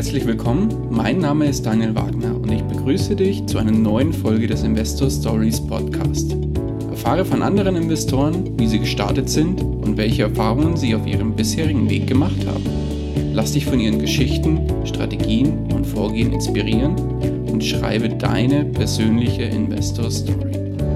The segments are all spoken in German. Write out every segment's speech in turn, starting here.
Herzlich willkommen, mein Name ist Daniel Wagner und ich begrüße dich zu einer neuen Folge des Investor Stories Podcast. Erfahre von anderen Investoren, wie sie gestartet sind und welche Erfahrungen sie auf ihrem bisherigen Weg gemacht haben. Lass dich von ihren Geschichten, Strategien und Vorgehen inspirieren und schreibe deine persönliche Investor Story.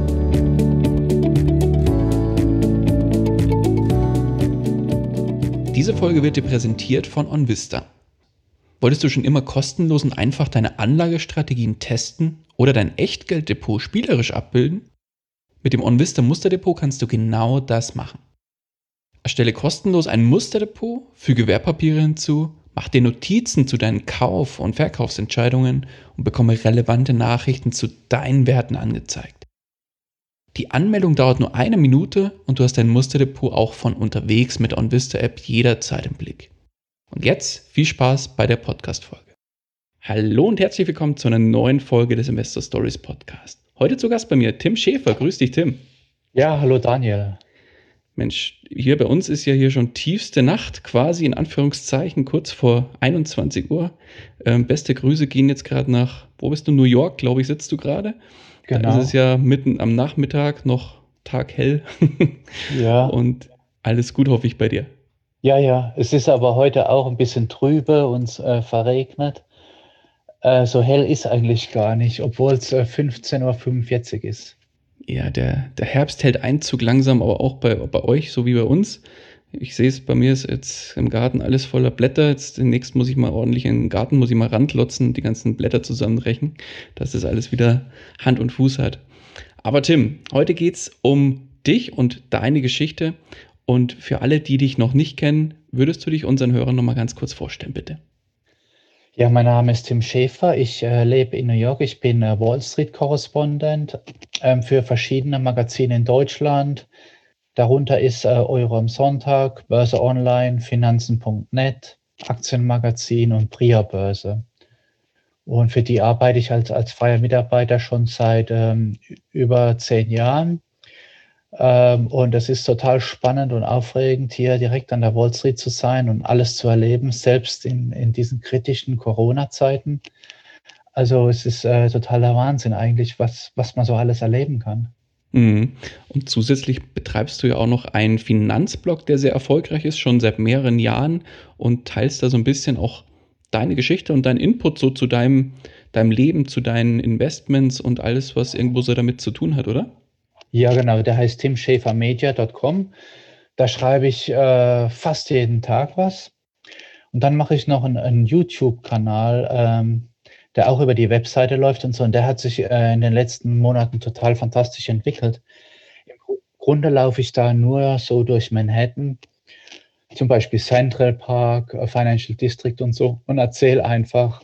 Diese Folge wird dir präsentiert von OnVista. Wolltest du schon immer kostenlos und einfach deine Anlagestrategien testen oder dein Echtgelddepot spielerisch abbilden? Mit dem OnVista Musterdepot kannst du genau das machen. Erstelle kostenlos ein Musterdepot, füge Wertpapiere hinzu, mach dir Notizen zu deinen Kauf- und Verkaufsentscheidungen und bekomme relevante Nachrichten zu deinen Werten angezeigt. Die Anmeldung dauert nur 1 Minute und du hast dein Musterdepot auch von unterwegs mit der OnVista App jederzeit im Blick. Und jetzt viel Spaß bei der Podcast-Folge. Hallo und herzlich willkommen zu einer neuen Folge des Investor Stories Podcast. Heute zu Gast bei mir Tim Schäfer. Grüß dich, Tim. Ja, hallo Daniel. Mensch, hier bei uns ist ja hier schon tiefste Nacht, quasi in Anführungszeichen, kurz vor 21 Uhr. Beste Grüße gehen jetzt gerade nach, wo bist du? New York, glaube ich, sitzt du gerade. Genau. Da ist es ja mitten am Nachmittag, noch taghell. Ja. Und alles gut, hoffe ich, bei dir. Ja, es ist aber heute auch ein bisschen trübe und verregnet. So hell ist eigentlich gar nicht, obwohl es 15:45 Uhr ist. Ja, der Herbst hält Einzug langsam, aber auch bei euch, so wie bei uns. Ich sehe es, bei mir ist jetzt im Garten alles voller Blätter. Jetzt demnächst muss ich mal ordentlich in den Garten, muss ich mal randlotzen, die ganzen Blätter zusammenbrechen, dass das alles wieder Hand und Fuß hat. Aber Tim, heute geht es um dich und deine Geschichte. Und für alle, die dich noch nicht kennen, würdest du dich unseren Hörern noch mal ganz kurz vorstellen, bitte? Ja, mein Name ist Tim Schäfer. Ich lebe in New York. Ich bin Wall Street-Korrespondent für verschiedene Magazine in Deutschland. Darunter ist Euro am Sonntag, Börse Online, Finanzen.net, Aktienmagazin und Priya Börse. Und für die arbeite ich als freier Mitarbeiter schon seit über 10 Jahren. Und es ist total spannend und aufregend, hier direkt an der Wall Street zu sein und alles zu erleben, selbst in diesen kritischen Corona-Zeiten. Also es ist totaler Wahnsinn eigentlich, was man so alles erleben kann. Und zusätzlich betreibst du ja auch noch einen Finanzblog, der sehr erfolgreich ist, schon seit mehreren Jahren und teilst da so ein bisschen auch deine Geschichte und deinen Input so zu deinem Leben, zu deinen Investments und alles, was irgendwo so damit zu tun hat, oder? Ja, genau, der heißt timschäfermedia.com. Da schreibe ich fast jeden Tag was. Und dann mache ich noch einen YouTube-Kanal, der auch über die Webseite läuft und so. Und der hat sich in den letzten Monaten total fantastisch entwickelt. Im Grunde laufe ich da nur so durch Manhattan, zum Beispiel Central Park, Financial District und so, und erzähle einfach,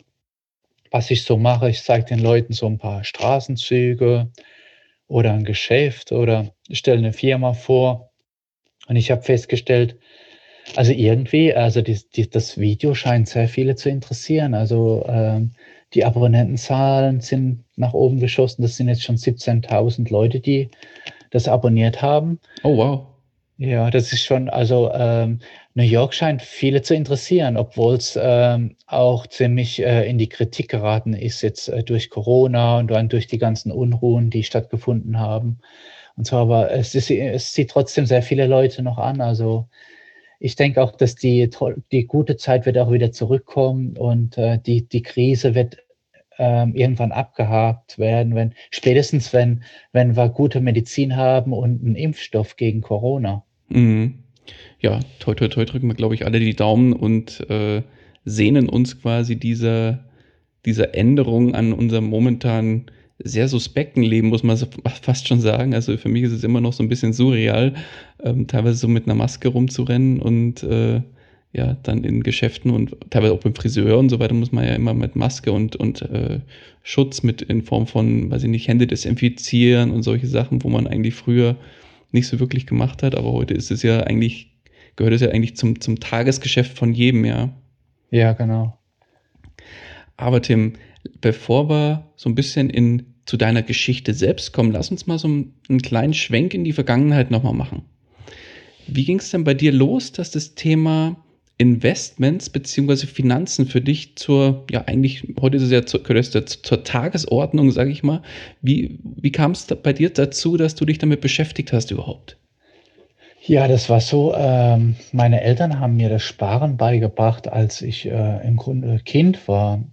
was ich so mache. Ich zeige den Leuten so ein paar Straßenzüge oder ein Geschäft oder stelle eine Firma vor. Und ich habe festgestellt, also irgendwie, also das Video scheint sehr viele zu interessieren. Also die Abonnentenzahlen sind nach oben geschossen. Das sind jetzt schon 17.000 Leute, die das abonniert haben. Oh, wow. Ja, das ist schon, also New York scheint viele zu interessieren, obwohl es auch ziemlich in die Kritik geraten ist jetzt durch Corona und dann durch die ganzen Unruhen, die stattgefunden haben. Und so, aber es zieht trotzdem sehr viele Leute noch an. Also ich denke auch, dass die gute Zeit wird auch wieder zurückkommen und die Krise wird irgendwann abgehakt werden, spätestens wenn wir gute Medizin haben und einen Impfstoff gegen Corona. Mhm. Ja, toi, toi, toi, drücken wir, glaube ich, alle die Daumen und sehnen uns quasi dieser Änderung an unserem momentan sehr suspekten Leben, muss man fast schon sagen. Also für mich ist es immer noch so ein bisschen surreal, teilweise so mit einer Maske rumzurennen und ja, dann in Geschäften und teilweise auch beim Friseur und so weiter muss man ja immer mit Maske und Schutz mit in Form von, weiß ich nicht, Hände desinfizieren und solche Sachen, wo man eigentlich früher nicht so wirklich gemacht hat, aber heute ist es ja eigentlich, gehört es ja eigentlich zum Tagesgeschäft von jedem, ja. Ja, genau. Aber Tim, bevor wir so ein bisschen zu deiner Geschichte selbst kommen, lass uns mal so einen kleinen Schwenk in die Vergangenheit nochmal machen. Wie ging es denn bei dir los, dass das Thema Investments beziehungsweise Finanzen für dich zur, ja eigentlich, heute ist es ja gehört es ja zur Tagesordnung, sage ich mal. Wie kam es bei dir dazu, dass du dich damit beschäftigt hast überhaupt? Ja, das war so, meine Eltern haben mir das Sparen beigebracht, als ich, im Grunde Kind war.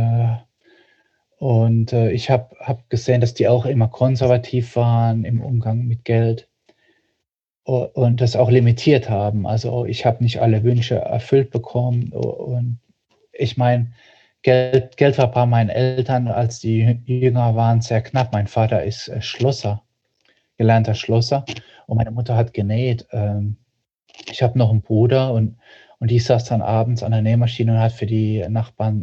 Ich habe gesehen, dass die auch immer konservativ waren im Umgang mit Geld und das auch limitiert haben. Also, ich habe nicht alle Wünsche erfüllt bekommen und ich meine, Geld war bei meinen Eltern, als die jünger waren, sehr knapp. Mein Vater ist, Schlosser, gelernter Schlosser und meine Mutter hat genäht. Ich habe noch 'n Bruder und die saß dann abends an der Nähmaschine und hat für die Nachbarn,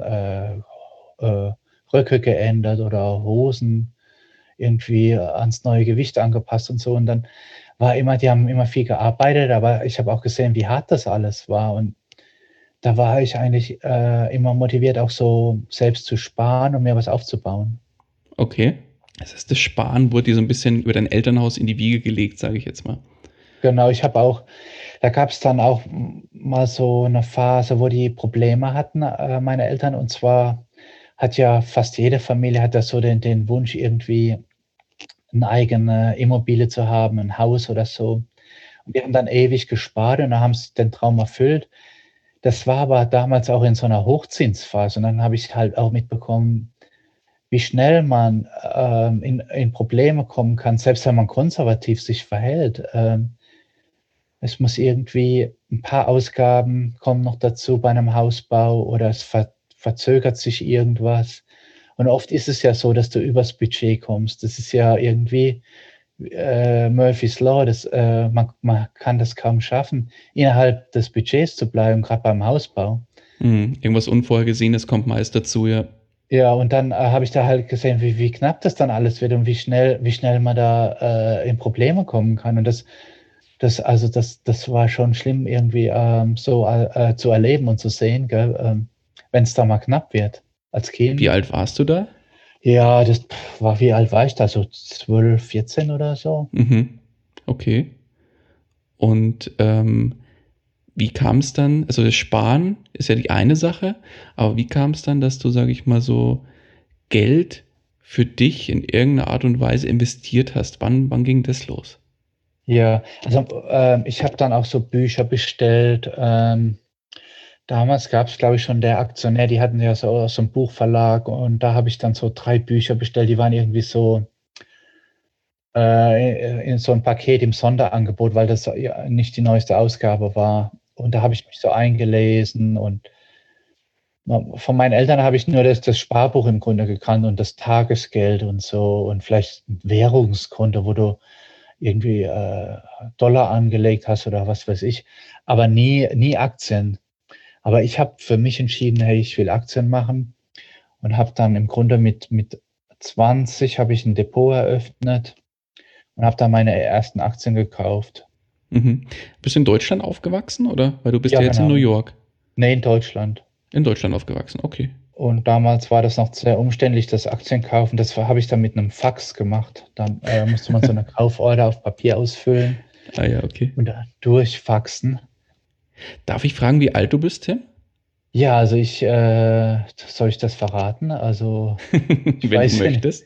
Röcke geändert oder Hosen irgendwie ans neue Gewicht angepasst und so. Und dann war immer die haben immer viel gearbeitet, aber ich habe auch gesehen, wie hart das alles war. Und da war ich eigentlich, immer motiviert, auch so selbst zu sparen und mir was aufzubauen. Okay. Das heißt, das Sparen wurde dir so ein bisschen über dein Elternhaus in die Wiege gelegt, sage ich jetzt mal. Genau, ich habe auch da gab's dann auch mal so 'ne Phase, wo die Probleme hatten, meine Eltern. Und zwar hat ja fast jede Familie hat das so den Wunsch, irgendwie 'ne eigene Immobilie zu haben, 'n Haus oder so. Und die haben dann ewig gespart und dann haben sie den Traum erfüllt. Das war aber damals auch in so 'ner Hochzinsphase und dann habe ich halt auch mitbekommen, wie schnell man, in Probleme kommen kann, selbst wenn man konservativ sich verhält. Es muss irgendwie 'n paar Ausgaben kommen noch dazu bei 'nem Hausbau oder es verzögert sich irgendwas. Und oft ist es ja so, dass du übers Budget kommst. Das ist ja irgendwie, Murphy's Law, man kann das kaum schaffen, innerhalb des Budgets zu bleiben, grad beim Hausbau. Mhm. Irgendwas Unvorhergesehenes kommt meist dazu, ja. Ja, und dann, habe ich da halt gesehen, wie knapp das dann alles wird und wie schnell man da, in Probleme kommen kann. Und das war schon schlimm irgendwie, so, zu erleben und zu sehen, gell, wenn's da mal knapp wird als Wie Kind. alt warst du da? Ja, das war wie alt war ich da? So 12, 14 oder so? Mhm. Okay. Und, wie kam es dann, also, das Sparen ist ja die eine Sache, aber wie kam es dann, dass du, sage ich mal so, Geld für dich in irgendeiner Art und Weise investiert hast? Wann ging das los? Ja, also, ich habe dann auch so Bücher bestellt. Damals gab's, glaube ich, schon Der Aktionär, die hatten ja so 'n Buchverlag und da habe ich dann so 3 Bücher bestellt, die waren irgendwie so, in so 'n Paket im Sonderangebot, weil das ja nicht die neueste Ausgabe war. Und da habe ich mich so eingelesen und von meinen Eltern habe ich nur das Sparbuch im Grunde gekannt und das Tagesgeld und so und vielleicht 'n Währungskonto, wo du irgendwie, Dollar angelegt hast oder was weiß ich, aber nie Aktien. Aber ich habe für mich entschieden: „Hey, ich will Aktien machen“ und habe dann im Grunde mit 20 habe ich 'n Depot eröffnet und habe da meine ersten Aktien gekauft. Mhm. Bist du in Deutschland aufgewachsen, oder? Weil du bist Ja, ja jetzt in New genau. York. Ne, in Deutschland. In Deutschland aufgewachsen, okay. Und damals war das noch sehr umständlich, das Aktienkaufen. Das habe ich dann mit 'nem Fax gemacht. Dann, musste man so 'ne Kauforder auf Papier ausfüllen Ah ja, okay. und dann durchfaxen. Darf ich fragen, wie alt du bist, Tim? Ja, also soll ich das verraten? Also, ich Wenn du weiß ja nicht. möchtest.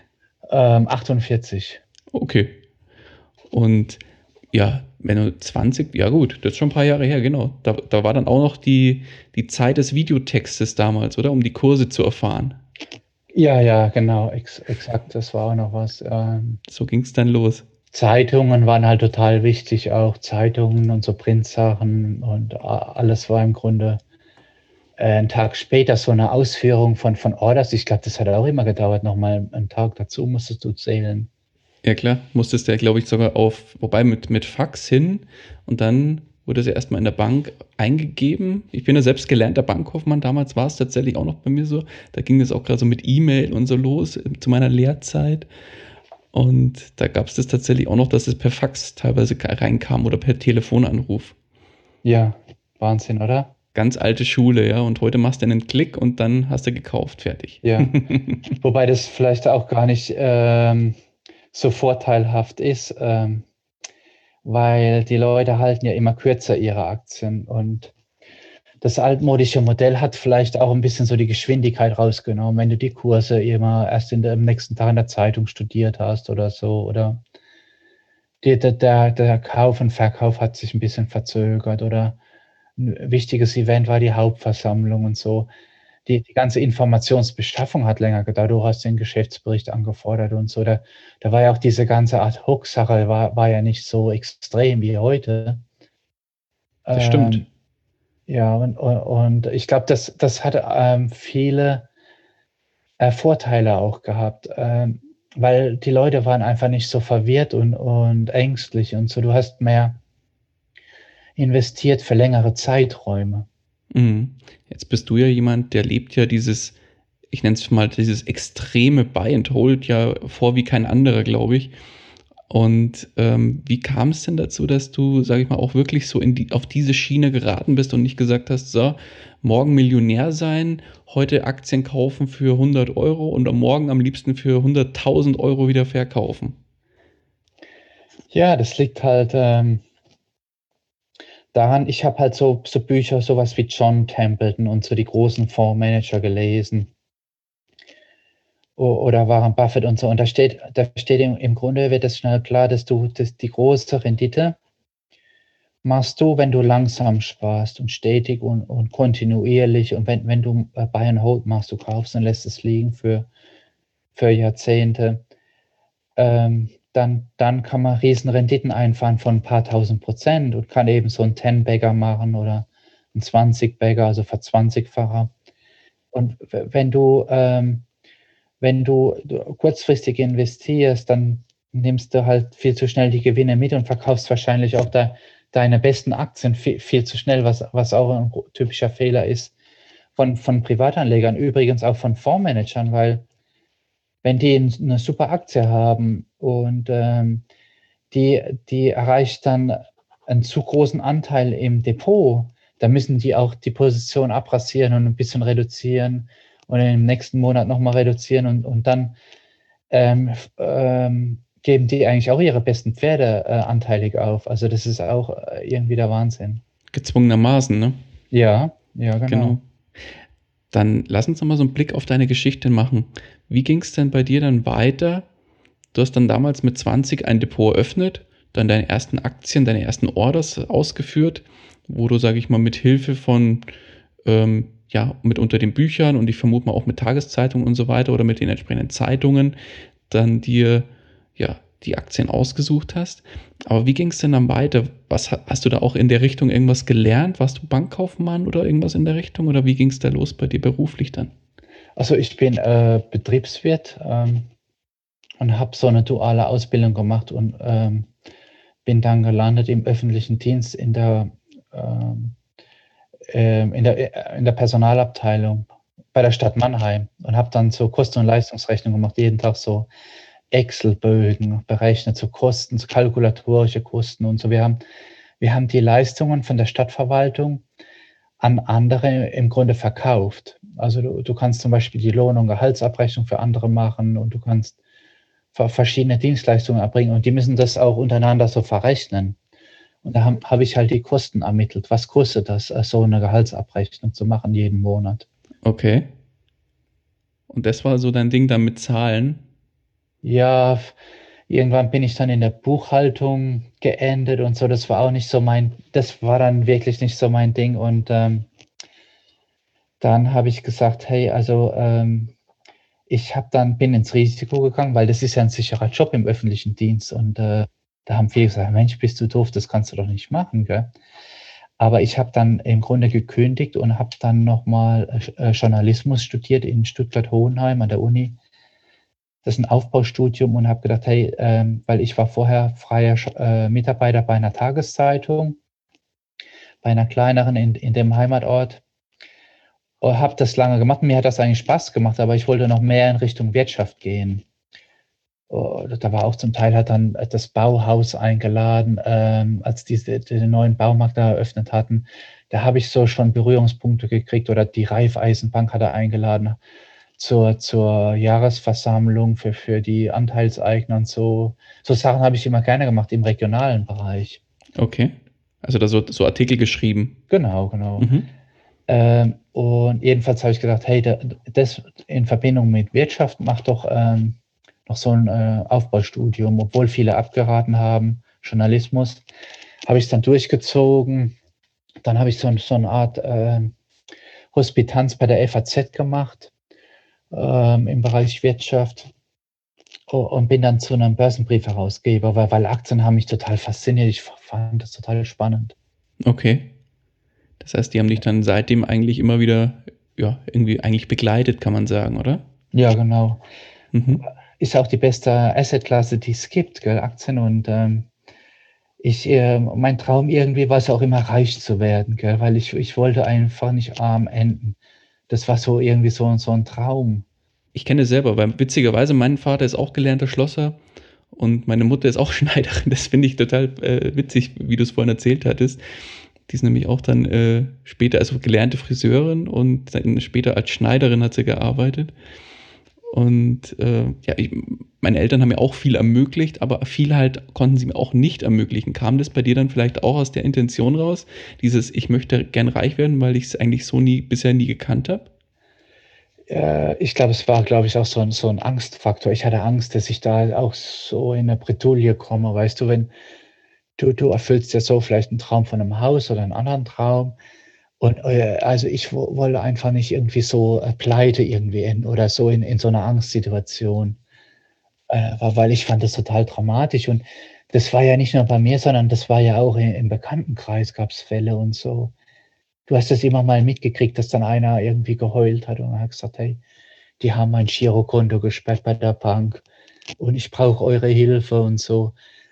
48. Okay. Und ja, wenn du 20, ja gut, das ist schon ein paar Jahre her, genau. Da war dann auch noch die Zeit des Videotextes damals, oder? Um die Kurse zu erfahren. Ja, ja, genau, exakt, das war auch noch was. So ging es dann los. Zeitungen waren halt total wichtig auch, Zeitungen und so Printsachen und alles war im Grunde, 'n Tag später so 'ne Ausführung von Orders. Ich glaube, das hat auch immer gedauert, noch mal 'n Tag dazu musstest du zählen. Ja klar, musstest du ja, glaube ich, sogar wobei mit Fax hin und dann wurde es ja erst mal in der Bank eingegeben. Ich bin ja selbst gelernter Bankkaufmann, damals war es tatsächlich auch noch bei mir so. Da ging es auch grad so mit E-Mail und so los, zu meiner Lehrzeit. Und da gab es das tatsächlich auch noch, dass es per Fax teilweise reinkam oder per Telefonanruf. Ja, Wahnsinn, oder? Ganz alte Schule, ja. Und heute machst du einen Klick und dann hast du gekauft, fertig. Ja. Wobei das vielleicht auch gar nicht, so vorteilhaft ist, weil die Leute halten ja immer kürzer ihre Aktien und das altmodische Modell hat vielleicht auch ein bisschen so die Geschwindigkeit rausgenommen, wenn du die Kurse immer erst am nächsten Tag in der Zeitung studiert hast oder so, oder der Kauf und Verkauf hat sich ein bisschen verzögert, oder ein wichtiges Event war die Hauptversammlung und so. Die ganze Informationsbeschaffung hat länger gedauert. Du hast den Geschäftsbericht angefordert und so. Da war ja auch diese ganze Ad-hoc-Sache war ja nicht so extrem wie heute. Das stimmt. Ähm, ja, und ich glaube, das hat, viele, Vorteile auch gehabt, weil die Leute waren einfach nicht so verwirrt und ängstlich und so. Du hast mehr investiert für längere Zeiträume. Mhm. Jetzt bist du ja jemand, der lebt ja dieses, ich nenne es mal, dieses extreme Buy and Hold ja vor wie kein anderer, glaube ich. Und wie kam es denn dazu, dass du, sage ich mal, auch wirklich so auf diese Schiene geraten bist und nicht gesagt hast, so, morgen Millionär sein, heute Aktien kaufen für 100 € und am Morgen am liebsten für 100.000 € wieder verkaufen? Ja, das liegt halt, daran, ich habe halt so Bücher, sowas wie John Templeton und so die großen Fondsmanager gelesen, oder Warren Buffett und so. Und da steht im Grunde wird es schnell klar, dass die große Rendite machst du, wenn du langsam sparst und stetig und kontinuierlich, und wenn du, Buy and Hold machst, du kaufst und lässt es liegen für Jahrzehnte, dann kann man Riesenrenditen einfahren von ein paar tausend Prozent und kann eben so 'n 10-Bagger machen oder 'n 20-Bagger, also Verzwanzigfacher. Und wenn du kurzfristig investierst, dann nimmst du halt viel zu schnell die Gewinne mit und verkaufst wahrscheinlich auch deine besten Aktien viel zu schnell, was auch ein typischer Fehler ist von Privatanlegern, übrigens auch von Fondsmanagern, weil wenn die 'ne super Aktie haben und, die erreicht dann einen zu großen Anteil im Depot, dann müssen die auch die Position abrasieren und ein bisschen reduzieren und im nächsten Monat noch mal reduzieren, und dann, geben die eigentlich auch ihre besten Pferde, anteilig auf. Also, das ist auch, irgendwie der Wahnsinn. Gezwungenermaßen, ne? Ja, ja, Genau. genau. Dann lass uns noch mal so einen Blick auf deine Geschichte machen. Wie ging es denn bei dir dann weiter? Du hast dann damals mit 20 ein Depot eröffnet, dann deine ersten Aktien, deine ersten Orders ausgeführt, wo du, sage ich mal, mit Hilfe von, ja, mit unter den Büchern und ich vermute mal auch mit Tageszeitungen und so weiter oder mit den entsprechenden Zeitungen dann dir, ja, die Aktien ausgesucht hast. Aber wie ging es denn dann weiter? Hast du da auch in der Richtung irgendwas gelernt? Warst du Bankkaufmann oder irgendwas in der Richtung? Oder wie ging es da los bei dir beruflich dann? Also, ich bin, Betriebswirt, und habe so 'ne duale Ausbildung gemacht und, bin dann gelandet im öffentlichen Dienst ähm, in der Personalabteilung bei der Stadt Mannheim und habe dann so Kosten und Leistungsrechnung gemacht, jeden Tag so Excel-Bögen berechnet, so Kosten, so kalkulatorische Kosten und so. Wir haben die Leistungen von der Stadtverwaltung an andere im Grunde verkauft. Also, du kannst zum Beispiel die Lohn und Gehaltsabrechnung für andere machen und du kannst verschiedene Dienstleistungen erbringen, und die müssen das auch untereinander so verrechnen. Und da habe ich halt die Kosten ermittelt. Was kostet das, so eine Gehaltsabrechnung zu machen jeden Monat? Okay. Und das war so dein Ding dann mit Zahlen? Ja, irgendwann bin ich dann in der Buchhaltung geendet und so. Das war dann wirklich nicht so mein Ding, und, dann habe ich gesagt: „Hey, also, bin ins Risiko gegangen, weil das ist ja 'n sicherer Job im öffentlichen Dienst, und, da haben viele gesagt: „Mensch, bist du doof, das kannst du doch nicht machen, gell?“ Aber ich habe dann im Grunde gekündigt und habe dann noch mal, Journalismus studiert in Stuttgart-Hohenheim an der Uni. Das ist 'n Aufbaustudium, und habe gedacht: „Hey“, weil ich war vorher freier Mitarbeiter bei 'ner Tageszeitung, bei 'ner kleineren in dem Heimatort. Habe das lange gemacht. Mir hat das eigentlich Spaß gemacht, aber ich wollte noch mehr in Richtung Wirtschaft gehen. Da war auch zum Teil, hat dann, das Bauhaus eingeladen, als den neuen Baumarkt da eröffnet hatten. Da habe ich so schon Berührungspunkte gekriegt, oder die Raiffeisenbank hat er eingeladen zur Jahresversammlung für die Anteilseigner und so. So Sachen habe ich immer gerne gemacht im regionalen Bereich. Okay. Also da so Artikel geschrieben. Genau, genau. Mhm. Und jedenfalls habe ich gedacht, hey, das in Verbindung mit Wirtschaft macht doch noch so ein Aufbaustudium, obwohl viele abgeraten haben, Journalismus, habe ich es dann durchgezogen. Dann habe ich so eine Art Hospitanz bei der FAZ gemacht im Bereich Wirtschaft und bin dann zu einem Börsenbriefherausgeber, weil Aktien haben mich total fasziniert. Ich fand das total spannend. Okay. Das heißt, die haben dich dann seitdem eigentlich immer wieder, ja, irgendwie eigentlich begleitet, kann man sagen, oder? Ja, genau. Mhm. Ist auch die beste Assetklasse, die es gibt, gell, Aktien. Und mein Traum irgendwie war es auch immer reich zu werden, gell, weil ich wollte einfach nicht arm enden. Das war so irgendwie so ein Traum. Ich kenne es selber, weil witzigerweise mein Vater ist auch gelernter Schlosser und meine Mutter ist auch Schneiderin. Das finde ich total witzig, wie du es vorhin erzählt hattest. Die ist nämlich auch dann später, also gelernte Friseurin und dann später als Schneiderin hat sie gearbeitet. Und ja, meine Eltern haben mir auch viel ermöglicht, aber viel halt konnten sie mir auch nicht ermöglichen. Kam das bei dir dann vielleicht auch aus der Intention raus? Dieses, ich möchte gern reich werden, weil ich es eigentlich so bisher nie gekannt habe? Ich glaube, es war, glaube ich, auch so ein Angstfaktor. Ich hatte Angst, dass ich da auch so in 'ne Bredouille komme, weißt du, wenn du erfüllst ja so vielleicht einen Traum von einem Haus oder einen anderen Traum und, also, ich wollte einfach nicht irgendwie so, pleite irgendwie enden oder so in so einer Angstsituation, weil ich fand das total dramatisch und das war ja nicht nur bei mir, sondern das war ja auch im Bekanntenkreis gab's Fälle und so. Du hast das immer mal mitgekriegt, dass dann einer irgendwie geheult hat und hat gesagt: „Hey, die haben mein Girokonto gesperrt bei der Bank und ich brauche eure Hilfe“ und so.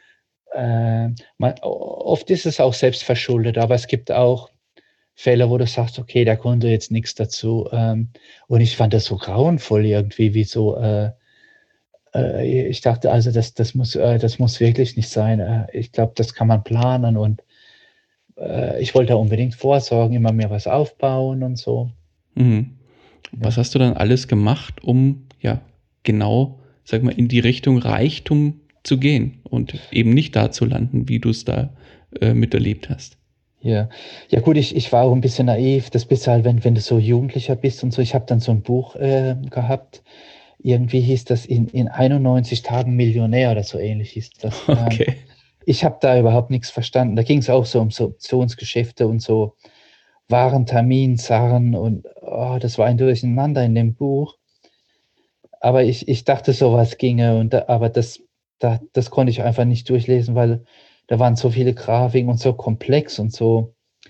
Oft ist es auch selbstverschuldet, aber es gibt auch Fälle, wo du sagst: „Okay, der konnte jetzt nix dazu.“ Und ich fand das so grauenvoll irgendwie, wie so, ich dachte also, das muss wirklich nicht sein. Ich glaube, das kann man planen und, ich wollte da unbedingt vorsorgen, immer mir was aufbauen und so. Mhm. Was Ja. hast du dann alles gemacht, um ja genau, sag mal, in die Richtung Reichtum zu gehen und eben nicht da zu landen, wie du es da miterlebt hast? Ja. Ja gut, ich war auch 'n bisschen naiv. Das bist du halt, wenn du so Jugendlicher bist und so. Ich habe dann so 'n Buch, gehabt. Irgendwie hieß das „In 91 Tagen Millionär“ oder so ähnlich hieß das. Okay. Ich habe da überhaupt nix verstanden. Da ging's auch so um so Optionsgeschäfte und so Warenterminzarren und, das war ein Durcheinander in dem Buch. Aber ich dachte, so was ginge und aber das konnte ich einfach nicht durchlesen, weil da waren so viele Grafiken und so komplex und so.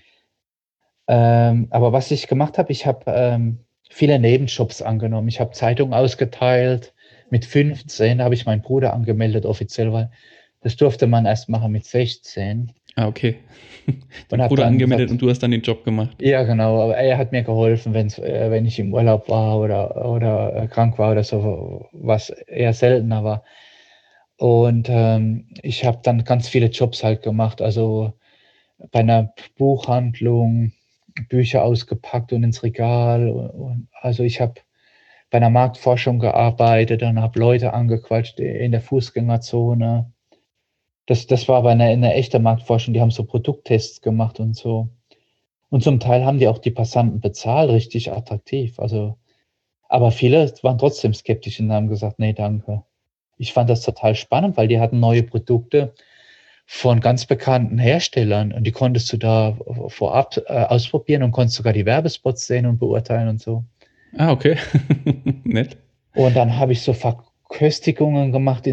Aber was ich gemacht habe, ich habe, viele Nebenjobs angenommen. Ich habe Zeitungen ausgeteilt. Mit 15 habe ich meinen Bruder angemeldet offiziell, weil das durfte man erst machen mit 16 Ah, okay. und Den habe Bruder dann angemeldet und gesagt du hast dann den Job gemacht. ja genau, aber er hat mir geholfen, wenn ich im Urlaub war oder, krank war oder so, was eher seltener war. Und, ich habe dann ganz viele Jobs halt gemacht, also bei 'ner Buchhandlung Bücher ausgepackt und ins Regal und also, ich habe bei 'ner Marktforschung gearbeitet und habe Leute angequatscht in der Fußgängerzone. Das war aber 'ne echte Marktforschung, die haben so Produkttests gemacht und so. Und zum Teil haben die auch die Passanten bezahlt, richtig attraktiv. Also aber viele waren trotzdem skeptisch und haben gesagt: „Ne, danke.“ Ich fand das total spannend, weil die hatten neue Produkte von ganz bekannten Herstellern und die konntest du da vorab, ausprobieren und konntest sogar die Werbespots sehen und beurteilen und so. Ah, okay. Nett. Und dann habe ich so Verköstigungen gemacht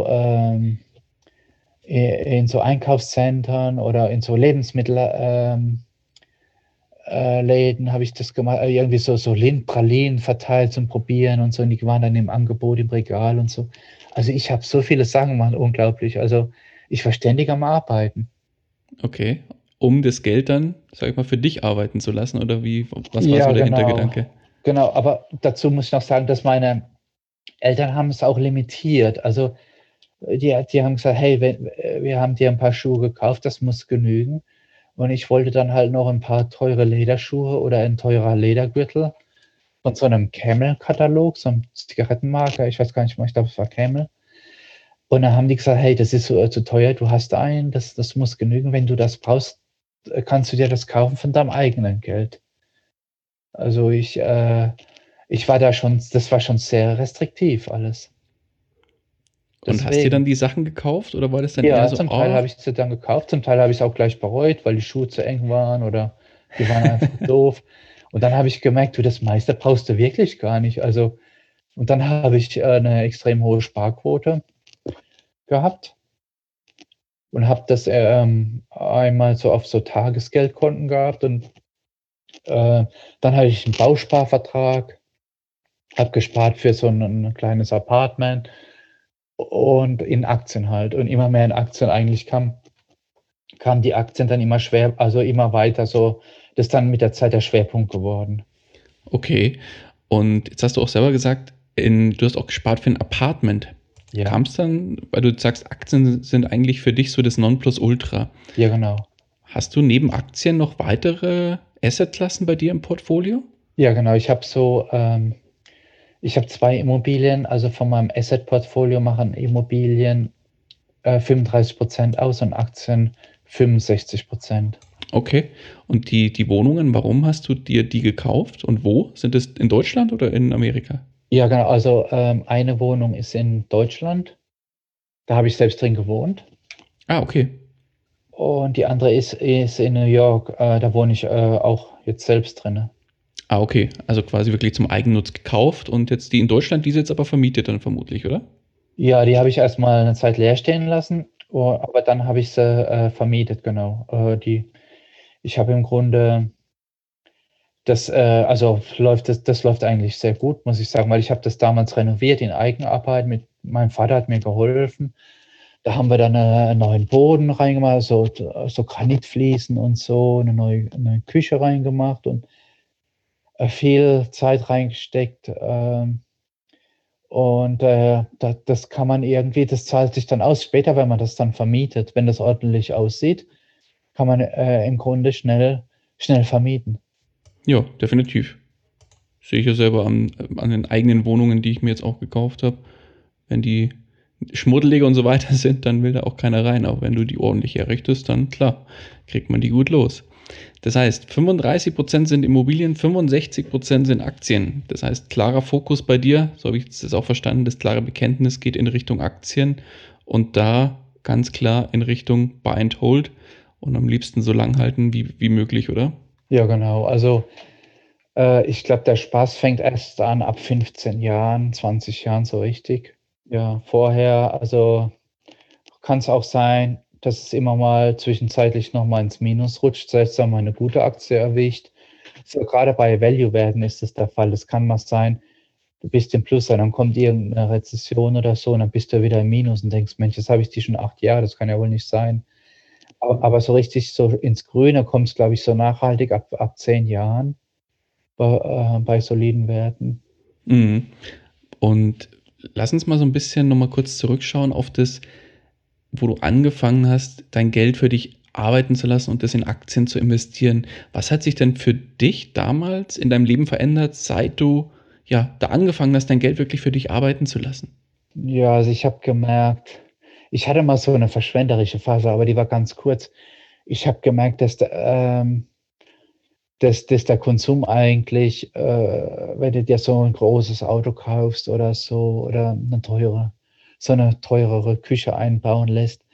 in so Einkaufszentren oder in so Lebensmittel Läden habe ich das gemacht, irgendwie so Pralinen verteilt zum Probieren und so und die waren dann im Angebot im Regal und so. Also, ich habe so viele Sachen gemacht, unglaublich. Also, ich war ständig am Arbeiten. Okay. Um das Geld dann, sag ich mal, für dich arbeiten zu lassen oder wie, was war so Ja, der genau. Hintergedanke? Genau, aber dazu muss ich noch sagen, dass meine Eltern haben es auch limitiert. Also, die haben gesagt: „Hey, wir haben dir 'n paar Schuhe gekauft, das muss genügen.“ Und ich wollte dann halt noch 'n paar teure Lederschuhe oder 'n teurer Ledergürtel von so 'nem Camel-Katalog, so 'n Zigarettenmarke, ich weiß gar nicht mehr, ich glaube, es war Camel. Und dann haben die gesagt: „Hey, das ist so zu teuer, du hast einen, das muss genügen. Wenn du das brauchst, kannst du dir das kaufen von deinem eigenen Geld.“ Also ich war da schon, das war schon sehr restriktiv alles. Und hast dir Deswegen. dann die Sachen gekauft oder war das dann eher Ja, so, zum Teil oh, habe ich sie dann gekauft, zum Teil habe ich es auch gleich bereut, weil die Schuhe zu eng waren oder die waren einfach doof. Und dann habe ich gemerkt, du, das meiste brauchst du wirklich gar nicht. Also, und dann habe ich 'ne extrem hohe Sparquote gehabt und habe das, einmal so auf so Tagesgeldkonten gehabt und, dann hatte ich 'n Bausparvertrag, habe gespart für so 'n kleines Apartment und in Aktien halt und immer mehr in Aktien. Eigentlich kamen die Aktien dann immer schwer, also immer weiter so. Das ist dann mit der Zeit der Schwerpunkt geworden. okay. Und jetzt hast du auch selber gesagt, du hast auch gespart für ein Apartment. Ja, Kam es dann, weil du sagst, Aktien sind eigentlich für dich so das Nonplusultra. ja, genau. Hast du neben Aktien noch weitere Assetklassen bei dir im Portfolio? Ja, genau. Ich habe 2 Immobilien, also von meinem Asset-Portfolio machen Immobilien, 35 aus und Aktien 65. Okay. Und die Wohnungen, warum hast du dir die gekauft und wo? Sind es in Deutschland oder in Amerika? Ja, genau. Also, eine Wohnung ist in Deutschland, da habe ich selbst drin gewohnt. Ah, okay. Und die andere ist in New York, da wohne ich, auch jetzt selbst drinne. Ah, okay. Also quasi wirklich zum Eigennutz gekauft und jetzt die in Deutschland, die ist jetzt aber vermietet dann vermutlich, oder? Ja, die habe ich erst mal 'ne Zeit leer stehen lassen, aber dann habe ich sie, vermietet, genau. Die Ich habe im Grunde also das läuft eigentlich sehr gut, muss ich sagen, weil ich habe das damals renoviert in Eigenarbeit mit meinem Vater hat mir geholfen. Da haben wir dann, 'n neuen Boden reingemacht, so Granitfliesen und so, 'ne Küche reingemacht und, viel Zeit reingesteckt, und, das kann man irgendwie, das zahlt sich dann aus. Später, wenn man das dann vermietet, wenn das ordentlich aussieht, kann man, im Grunde schnell vermieten. Ja, definitiv. Sehe ich ja selber an den eigenen Wohnungen, die ich mir jetzt auch gekauft habe. Wenn die schmuddelig und so weiter sind, dann will da auch keiner rein. Aber wenn du die ordentlich herrichtest, dann klar, kriegt man die gut los. Das heißt, 35% sind Immobilien, 65% sind Aktien. Das heißt, klarer Fokus bei dir, so habe ich das auch verstanden, das klare Bekenntnis geht in Richtung Aktien und da ganz klar in Richtung Buy and Hold und am liebsten so lang halten wie möglich, oder? Ja, genau. Also, ich glaube, der Spaß fängt erst an ab 15 Jahren, 20 Jahren so richtig. Ja, vorher, also, kann es auch sein, dass es immer mal zwischenzeitlich noch mal ins Minus rutscht, selbst wenn man 'ne gute Aktie erwischt. So grade bei Value-Werten ist das der Fall. Es kann mal sein, du bist im Plus, und dann kommt irgend 'ne Rezession oder so und dann bist du wieder im Minus und denkst: „Mensch, jetzt habe ich die schon 8 Jahre, das kann ja wohl nicht sein." Aber so richtig so ins Grüne kommt's, glaube ich, so nachhaltig ab 10 Jahren bei soliden Werten. Mhm. Und lass uns mal so ein bisschen noch mal kurz zurückschauen auf das, wo du angefangen hast, dein Geld für dich arbeiten zu lassen und das in Aktien zu investieren. Was hat sich denn für dich damals in deinem Leben verändert, seit du, ja, da angefangen hast, dein Geld wirklich für dich arbeiten zu lassen? Ja, also ich habe gemerkt, ich hatte mal so 'ne verschwenderische Phase, aber die war ganz kurz. Ich habe gemerkt, dass der Konsum eigentlich, wenn du dir so 'n großes Auto kaufst oder so oder 'ne teurere Küche einbauen lässt,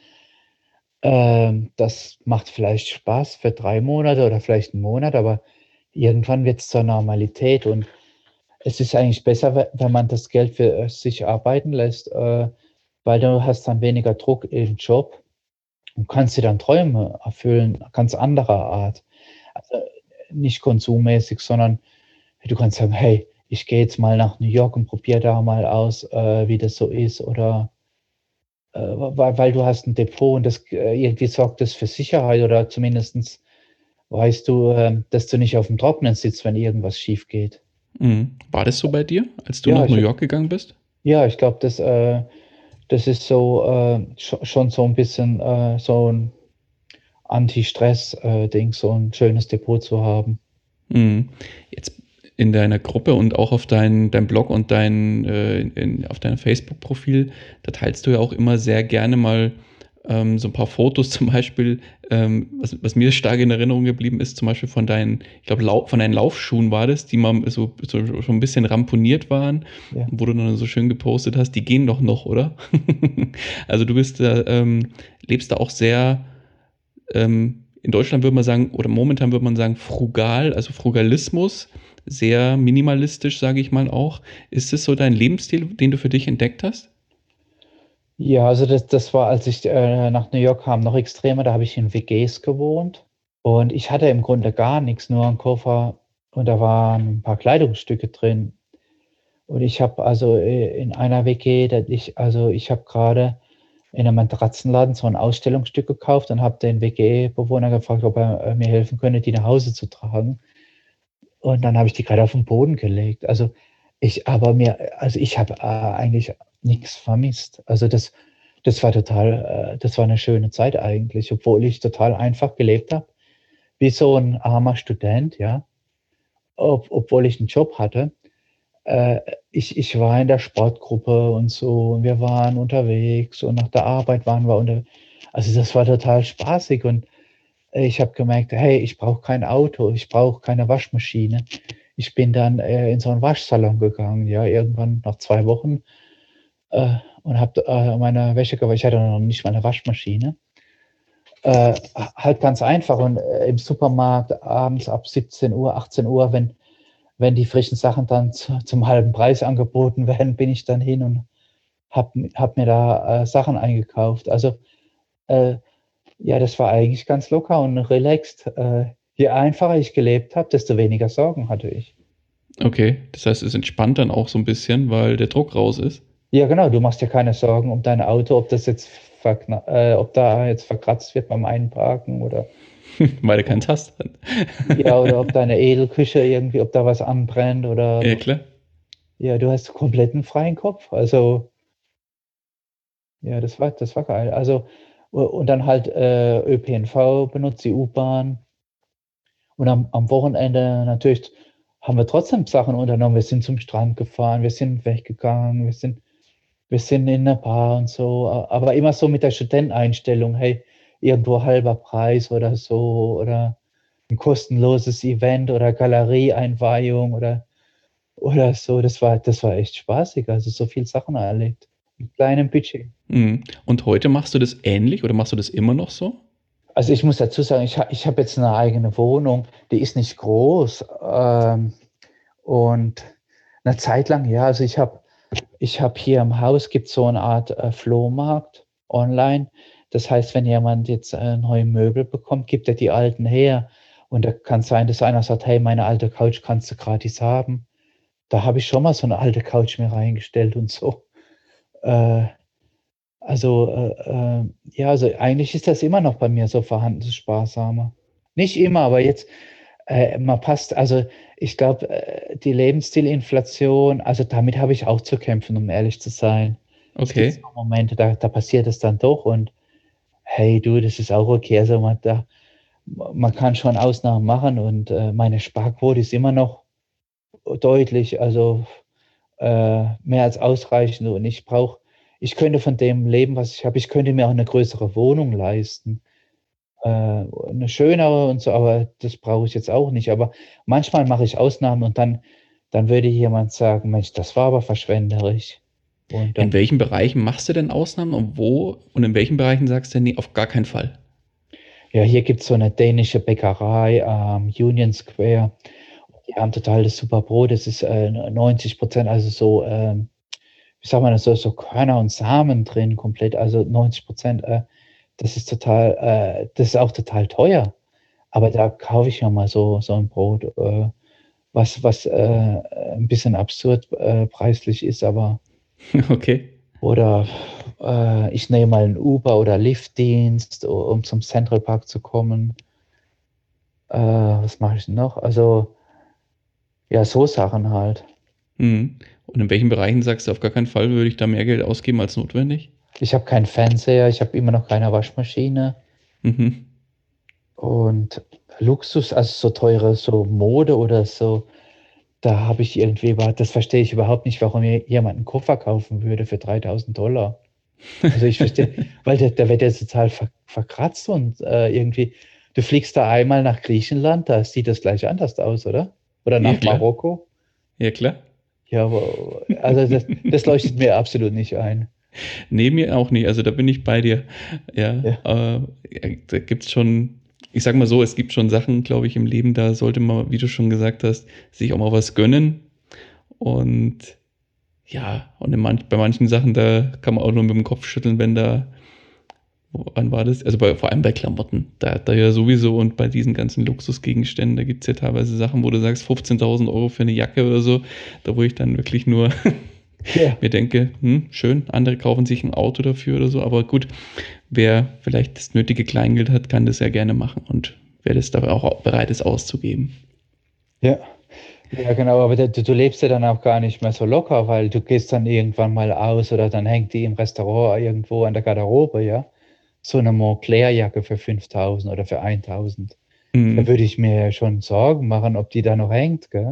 das macht vielleicht Spaß für 3 Monate oder vielleicht 'n Monat, aber irgendwann wird's zur Normalität und es ist eigentlich besser, wenn man das Geld für, sich arbeiten lässt, weil du hast dann weniger Druck im Job und kannst dir dann Träume erfüllen, ganz anderer Art. Also, nicht konsummäßig, sondern du kannst sagen: „Hey, ich gehe jetzt mal nach New York und probiere da mal aus, wie das so ist." Oder, weil du hast 'n Depot und irgendwie sorgt das für Sicherheit oder zumindestens weißt du, dass du nicht aufm Trockenen sitzt, wenn irgendwas schiefgeht. Mhm. War das so bei dir, als du Ja, nach New ich York gegangen bist? Ja, ich glaube, das ist so, schon so 'n bisschen, so 'n Anti-Stress, Ding, so 'n schönes Depot zu haben. Mhm. Jetzt in deiner Gruppe und auch auf dein Blog und auf deinem Facebook-Profil, da teilst du ja auch immer sehr gerne mal so ein paar Fotos zum Beispiel, was mir stark in Erinnerung geblieben ist, zum Beispiel von deinen, ich glaube, von deinen Laufschuhen war das, die mal so schon ein bisschen ramponiert waren, Ja. wo du dann so schön gepostet hast, die gehen doch noch, oder? Also du bist da, lebst da auch sehr, in Deutschland würde man sagen, oder momentan würde man sagen, frugal, also Frugalismus, sehr minimalistisch, sage ich mal auch. Ist es so dein Lebensstil, den du für dich entdeckt hast? Ja, also das war, als ich nach New York kam, noch extremer. Da habe ich in WGs gewohnt und ich hatte im Grunde gar nichts, nur einen Koffer und da waren ein paar Kleidungsstücke drin. Und ich habe also in einer WG, ich habe gerade in einem Matratzenladen so ein Ausstellungsstück gekauft und habe den WG-Bewohner gefragt, ob er mir helfen könne, die nach Hause zu tragen. Und dann habe ich die gerade auf den Boden gelegt. Ich habe eigentlich nichts vermisst. Also das war eine schöne Zeit eigentlich, obwohl ich total einfach gelebt habe, wie so ein armer Student, ja, obwohl ich einen Job hatte. Äh, ich war in der Sportgruppe und so und wir waren unterwegs und nach der Arbeit waren wir also, das war total spaßig und ich habe gemerkt: „Hey, ich brauche kein Auto, ich brauche keine Waschmaschine.“ Ich bin dann in so 'n Waschsalon gegangen, ja, irgendwann nach 2 Wochen, und habe meine Wäsche gewaschen. Ich hatte noch nicht mal 'ne Waschmaschine. Halt ganz einfach und im Supermarkt abends ab 17 Uhr, 18 Uhr, wenn die frischen Sachen dann zum halben Preis angeboten werden, bin ich dann hin und habe mir da Sachen eingekauft. Also, äh, ja, das war eigentlich ganz locker und relaxed. Je einfacher ich gelebt habe, desto weniger Sorgen hatte ich. Okay, das heißt, es entspannt dann auch so ein bisschen, weil der Druck raus ist, Ja, genau, du machst dir keine Sorgen um dein Auto, ob da jetzt verkratzt wird beim Einparken weil du keins o hast dann. ja, oder ob deine Edelküche irgendwie ob da was anbrennt Ja, oder klar. ja, du hast kompletten freien Kopf. Also, ja, das war geil. Also, und dann halt ÖPNV benutzt, die U-Bahn. Und am Wochenende natürlich haben wir trotzdem Sachen unternommen. Wir sind zum Strand gefahren, wir sind weggegangen, wir sind in 'ne Bar und so, aber immer so mit der Studenteneinstellung: „Hey, irgendwo halber Preis oder so oder 'n kostenloses Event oder Galerieeinweihung oder so.“ Das war echt spaßig, also so viel Sachen erlebt mit kleinem Budget. Mhm. Und heute machst du das ähnlich oder machst du das immer noch so? Also, ich muss dazu sagen, ich habe jetzt 'ne eigene Wohnung, die ist nicht groß, und 'ne Zeit lang, ja, also ich habe hier im Haus gibt's so 'ne Art Flohmarkt online. Das heißt, wenn jemand jetzt neue Möbel bekommt, gibt er die alten her. Und da kann's sein, dass einer sagt: „Hey, meine alte Couch kannst du gratis haben.“ Da habe ich schon mal so 'ne alte Couch mir reingestellt und so. Äh, ja, also eigentlich ist das immer noch bei mir so vorhanden, das Sparsame. Nicht immer, aber jetzt man passt also, ich glaube die Lebensstilinflation, also damit habe ich auch zu kämpfen, um ehrlich zu sein. Es gibt so Okay. Momente, da passiert es dann doch und hey du, das ist auch okay. Also, man kann schon Ausnahmen machen und meine Sparquote ist immer noch deutlich, also mehr als ausreichend und ich könnte von dem leben, was ich habe. Ich könnte mir auch 'ne größere Wohnung leisten, 'ne schönere und so, aber das brauche ich jetzt auch nicht. Aber manchmal mache ich Ausnahmen und dann würde jemand sagen: „Mensch, das war aber verschwenderisch.“ Und In dann welchen Bereichen machst du denn Ausnahmen und wo und in welchen Bereichen sagst du: „Ne, auf gar keinen Fall?“ ja, hier gibt's so 'ne dänische Bäckerei am Union Square. Die haben total das super Brot. Das ist 90, also so, wie sagt man das, so Körner und Samen drin komplett, also 90. Das ist auch total teuer. Aber da kaufe ich mir mal so 'n Brot, was 'n bisschen absurd preislich ist, aber Okay. oder ich nehme mal 'n Uber oder Lyft-Dienst, um zum Central Park zu kommen. Was mache ich denn noch? Also, ja, so Sachen halt. Mhm. Und in welchen Bereichen sagst du: „Auf gar keinen Fall würde ich da mehr Geld ausgeben als notwendig?“ Ich habe keinen Fernseher, ich habe immer noch keine Waschmaschine Mhm. und Luxus, also so teure so Mode oder so, da habe ich irgendwie das verstehe ich überhaupt nicht, warum mir jemand 'n Koffer kaufen würde für 3.000 $. Also ich verstehe, weil der wird jetzt total verkratzt und irgendwie, du fliegst da einmal nach Griechenland, da sieht das gleich anders aus, oder? Oder Ja, nach klar. Marokko. Ja, klar. Ja, aber also das leuchtet mir absolut nicht ein. Nee, mir auch nicht. Also da bin ich bei dir. Ja, Ja, ja, da gibt's schon, ich sag mal so, es gibt schon Sachen, glaube ich, im Leben, da sollte man, wie du schon gesagt hast, sich auch mal was gönnen. Und ja, und bei manchen Sachen, da kann man auch nur mit dem Kopf schütteln, wenn da, wann war das? Also vor allem bei Klamotten, da ja sowieso und bei diesen ganzen Luxusgegenständen, da gibt es ja teilweise Sachen, wo du sagst, 15.000 Euro für eine Jacke oder so, da wo ich dann wirklich nur ja, mir denke, schön, andere kaufen sich ein Auto dafür oder so, aber gut, wer vielleicht das nötige Kleingeld hat, kann das ja gerne machen und wer das dabei auch bereit ist auszugeben. ja. Ja, genau, aber du lebst ja dann auch gar nicht mehr so locker, weil du gehst dann irgendwann mal aus oder dann hängt die im Restaurant irgendwo an der Garderobe, ja. So eine Moncler-Jacke für 5.000 oder für 1.000. Da Mhm. würde ich mir ja schon Sorgen machen, ob die da noch hängt, gell?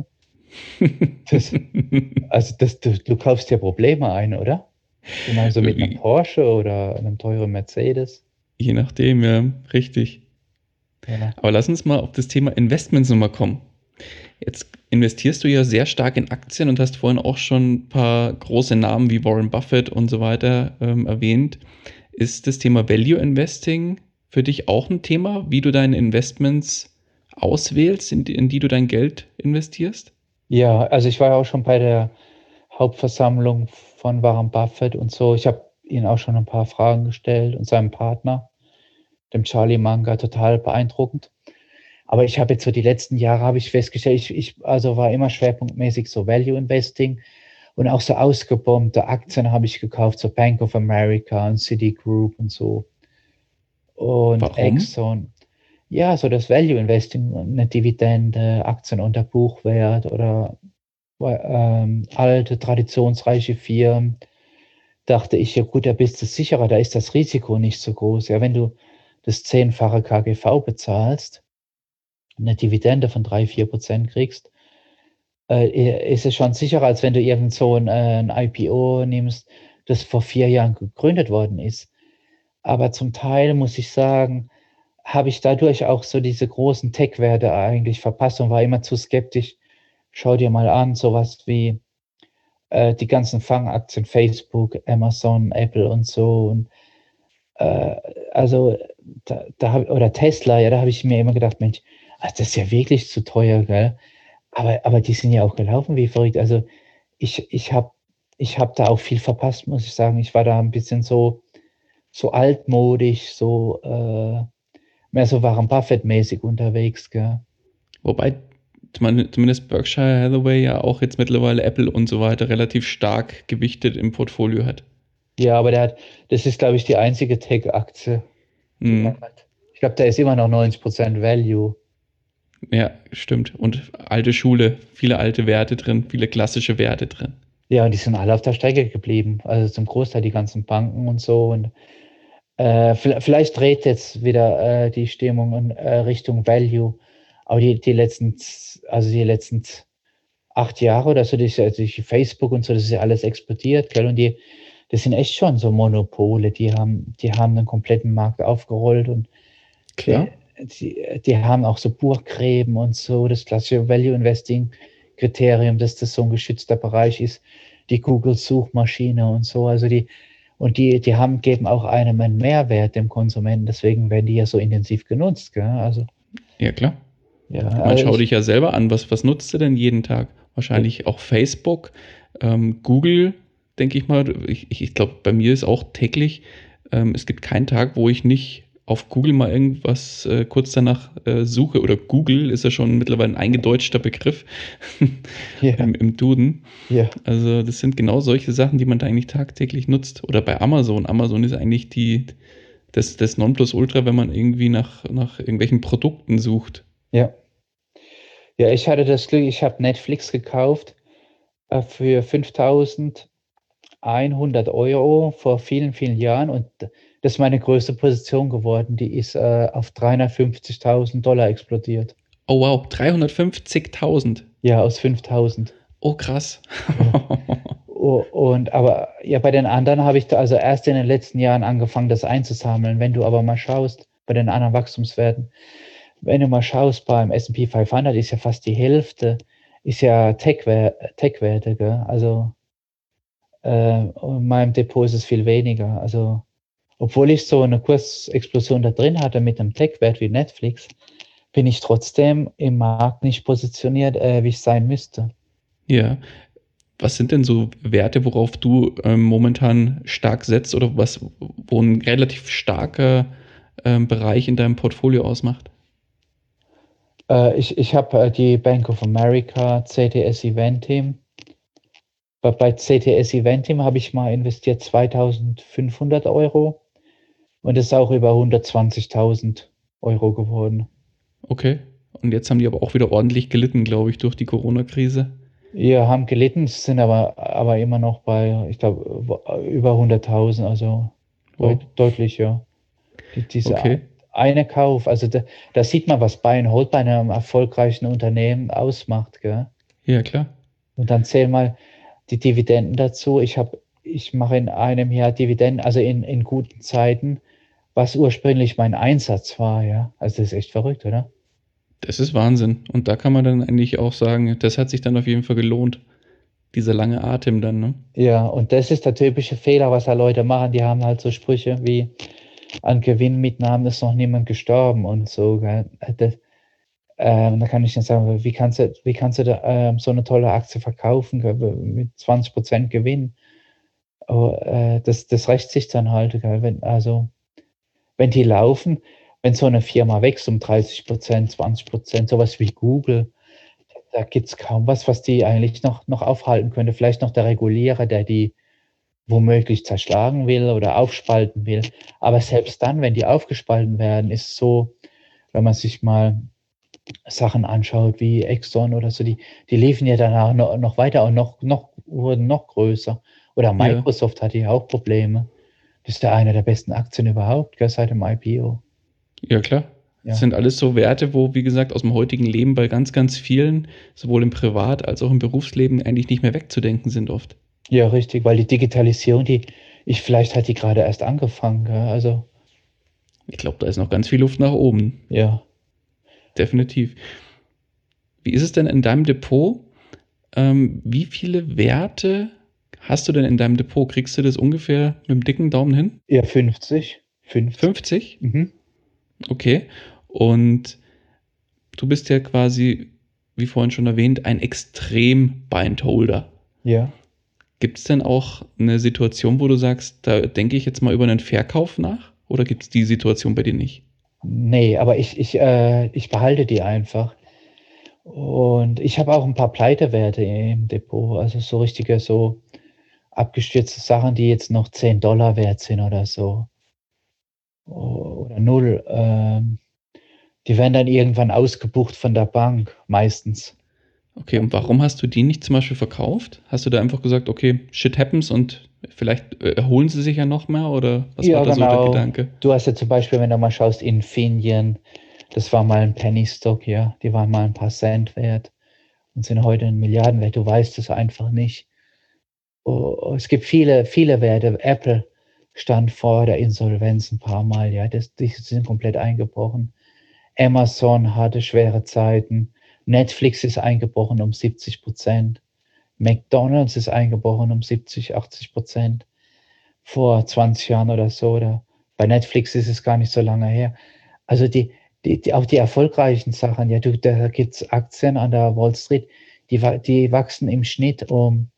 Das, also du kaufst ja Probleme ein, oder? Genauso mit einem Porsche oder einem teuren Mercedes. Je nachdem, ja, richtig. Ja, Aber lass uns mal auf das Thema Investments nochmal kommen. Jetzt investierst du ja sehr stark in Aktien und hast vorhin auch schon ein paar große Namen wie Warren Buffett und so weiter erwähnt. Ist das Thema Value Investing für dich auch ein Thema, wie du deine Investments auswählst, in die du dein Geld investierst? ja, also ich war ja auch schon bei der Hauptversammlung von Warren Buffett und so. Ich habe ihn auch schon ein paar Fragen gestellt und seinem Partner, dem Charlie Munger, total beeindruckend. Aber ich habe jetzt so die letzten Jahre habe ich festgestellt, ich also war immer schwerpunktmäßig so Value Investing und auch so ausgebombte Aktien habe ich gekauft, so Bank of America und Citigroup und so und Warum? Exxon. Ja, so das Value Investing, eine Dividende, Aktien unter Buchwert oder alte, traditionsreiche Firmen. Dachte ich, ja gut, da bist du sicherer, da ist das Risiko nicht so groß. Ja, wenn du das 10-fache KGV bezahlst, eine Dividende von 3-4% kriegst, ist es schon sicherer, als wenn du irgend so ein IPO nimmst, das vor 4 Jahren gegründet worden ist. Aber zum Teil muss ich sagen, habe ich dadurch auch so diese großen Tech-Werte eigentlich verpasst und war immer zu skeptisch. Schau dir mal an, sowas wie die ganzen Fangaktien, Facebook, Amazon, Apple und so. Und, äh, also oder Tesla, ja, da habe ich mir immer gedacht, Mensch, das ist ja wirklich zu teuer, gell? Aber die sind ja auch gelaufen wie verrückt. Also ich, ich habe ich hab da auch viel verpasst, muss ich sagen. Ich war da ein bisschen so altmodisch, mehr so Warren Buffett-mäßig unterwegs, gell? Wobei zumindest Berkshire Hathaway ja auch jetzt mittlerweile Apple und so weiter relativ stark gewichtet im Portfolio hat. Ja, aber das ist, glaube ich, die einzige Tech-Aktie, die er Hm. hat. Ich glaube, da ist immer noch 90% Value. Ja, stimmt. Und alte Schule, viele alte Werte drin, viele klassische Werte drin. Ja, und die sind alle auf der Strecke geblieben. Also zum Großteil die ganzen Banken und so. Und vielleicht dreht jetzt wieder die Stimmung in Richtung Value. Aber die letzten 8 Jahre oder so, durch Facebook und so, das ist ja alles explodiert, gell? Und das sind echt schon so Monopole. Die haben den kompletten Markt aufgerollt und Klar. äh, die haben auch so Burggräben und so, das klassische Value Investing Kriterium, dass das so ein geschützter Bereich ist, die Google-Suchmaschine und so. Also geben auch einem einen Mehrwert dem Konsumenten, deswegen werden die ja so intensiv genutzt. Gell? Also, Ja, klar. ja, Ich meine, also schau dich ja selber an. Was nutzt du denn jeden Tag? Wahrscheinlich auch Facebook, Google, denke ich mal. Ich glaube, bei mir ist auch täglich, es gibt keinen Tag, wo ich nicht auf Google mal irgendwas kurz danach suche. Oder Google ist ja schon mittlerweile ein eingedeutschter Begriff ja, im Duden. ja, Also das sind genau solche Sachen, die man da eigentlich tagtäglich nutzt. Oder bei Amazon. Amazon ist eigentlich das Nonplusultra, wenn man irgendwie nach irgendwelchen Produkten sucht. ja. Ja, ich hatte das Glück, ich habe Netflix gekauft für 5.100 € vor vielen, vielen Jahren und das ist meine größte Position geworden. Die ist auf 350.000 $ explodiert. Oh wow, 350.000. Ja, aus 5.000. Oh krass. Ja. Und aber ja, bei den anderen habe ich da also erst in den letzten Jahren angefangen, das einzusammeln. Wenn du aber mal schaust, bei den anderen Wachstumswerten, wenn du mal schaust, beim S&P 500 ist ja fast die Hälfte, ist ja Tech-Werte, gell? Also in meinem Depot ist es viel weniger. Also, obwohl ich so eine Kursexplosion da drin hatte mit einem Tech-Wert wie Netflix, bin ich trotzdem im Markt nicht positioniert, wie ich sein müsste. Ja. Was sind denn so Werte, worauf du momentan stark setzt oder wo ein relativ starker Bereich in deinem Portfolio ausmacht? Ich habe die Bank of America, CTS Eventim. Bei CTS Eventim habe ich mal investiert 2.500 Euro und es ist auch über 120.000 Euro geworden. Okay. Und jetzt haben die aber auch wieder ordentlich gelitten, glaube ich, durch die Corona-Krise. Wir haben gelitten, sind aber immer noch bei, ich glaube, über 100.000, also Wow. deutlich, ja. Diese Okay. eine Kauf, also da sieht man, was Buy and Hold bei einem erfolgreichen Unternehmen ausmacht, gell? Ja, klar. Und dann zähl mal die Dividenden dazu. Ich mache in einem Jahr Dividenden, also in guten Zeiten, was ursprünglich mein Einsatz war, ja. Also das ist echt verrückt, oder? Das ist Wahnsinn. Und da kann man dann eigentlich auch sagen, das hat sich dann auf jeden Fall gelohnt. Dieser lange Atem dann, ne? Ja, und das ist der typische Fehler, was da Leute machen. Die haben halt so Sprüche wie, an Gewinnmitnahmen ist noch niemand gestorben und so, gell? Da kann ich dann sagen, wie kannst du da, so eine tolle Aktie verkaufen, gell, mit 20% Gewinn? Das rächt sich dann halt, gell? Wenn die laufen, wenn so eine Firma wächst um 30%, 20%, sowas wie Google, da gibt's kaum was die eigentlich noch aufhalten könnte. Vielleicht noch der Regulierer, der die womöglich zerschlagen will oder aufspalten will. Aber selbst dann, wenn die aufgespalten werden, ist es so, wenn man sich mal Sachen anschaut wie Exxon oder so, die liefen ja danach noch weiter und wurden noch größer. Oder Ja. Microsoft hatte ja auch Probleme. Das ist ja eine der besten Aktien überhaupt, gell, seit dem IPO. Ja, klar. Das Ja. sind alles so Werte, wo, wie gesagt, aus dem heutigen Leben bei ganz, ganz vielen, sowohl im Privat- als auch im Berufsleben, eigentlich nicht mehr wegzudenken sind oft. Ja, richtig, weil die Digitalisierung, vielleicht hat die gerade erst angefangen, gell? Also, Ich glaube, da ist noch ganz viel Luft nach oben. ja. Definitiv. Wie ist es denn in deinem Depot? Wie viele Werte hast du denn in deinem Depot? Kriegst du das ungefähr mit dem dicken Daumen hin? Ja, 50. 50? Mhm. Okay. Und du bist ja quasi, wie vorhin schon erwähnt, ein Extrem-Bind-Holder. Ja. Gibt es denn auch eine Situation, wo du sagst, da denke ich jetzt mal über einen Verkauf nach? Oder gibt es die Situation bei dir nicht? Nee, aber ich behalte die einfach. Und ich habe auch ein paar Pleitewerte im Depot, also so richtige, so abgestürzte Sachen, die jetzt noch $10 wert sind oder so. Oder null. Die werden dann irgendwann ausgebucht von der Bank, meistens. Okay, und warum hast du die nicht zum Beispiel verkauft? Hast du da einfach gesagt, okay, shit happens und vielleicht erholen sie sich ja noch mehr? Oder was war Ja, da so der genau. Gedanke? Du hast ja zum Beispiel, wenn du mal schaust, Infineon, das war mal ein Penny Stock, ja. Die waren mal ein paar Cent wert und sind heute ein Milliardenwert. Du weißt es einfach nicht. Es gibt viele Werte. Apple stand vor der Insolvenz ein paar Mal, ja. Die sind komplett eingebrochen. Amazon hatte schwere Zeiten. Netflix ist eingebrochen um 70%. McDonald's ist eingebrochen um 70, 80%. Vor 20 Jahren oder so. Oder bei Netflix ist es gar nicht so lange her. Also auch die erfolgreichen Sachen, ja, da gibt es Aktien an der Wall Street, die wachsen im Schnitt um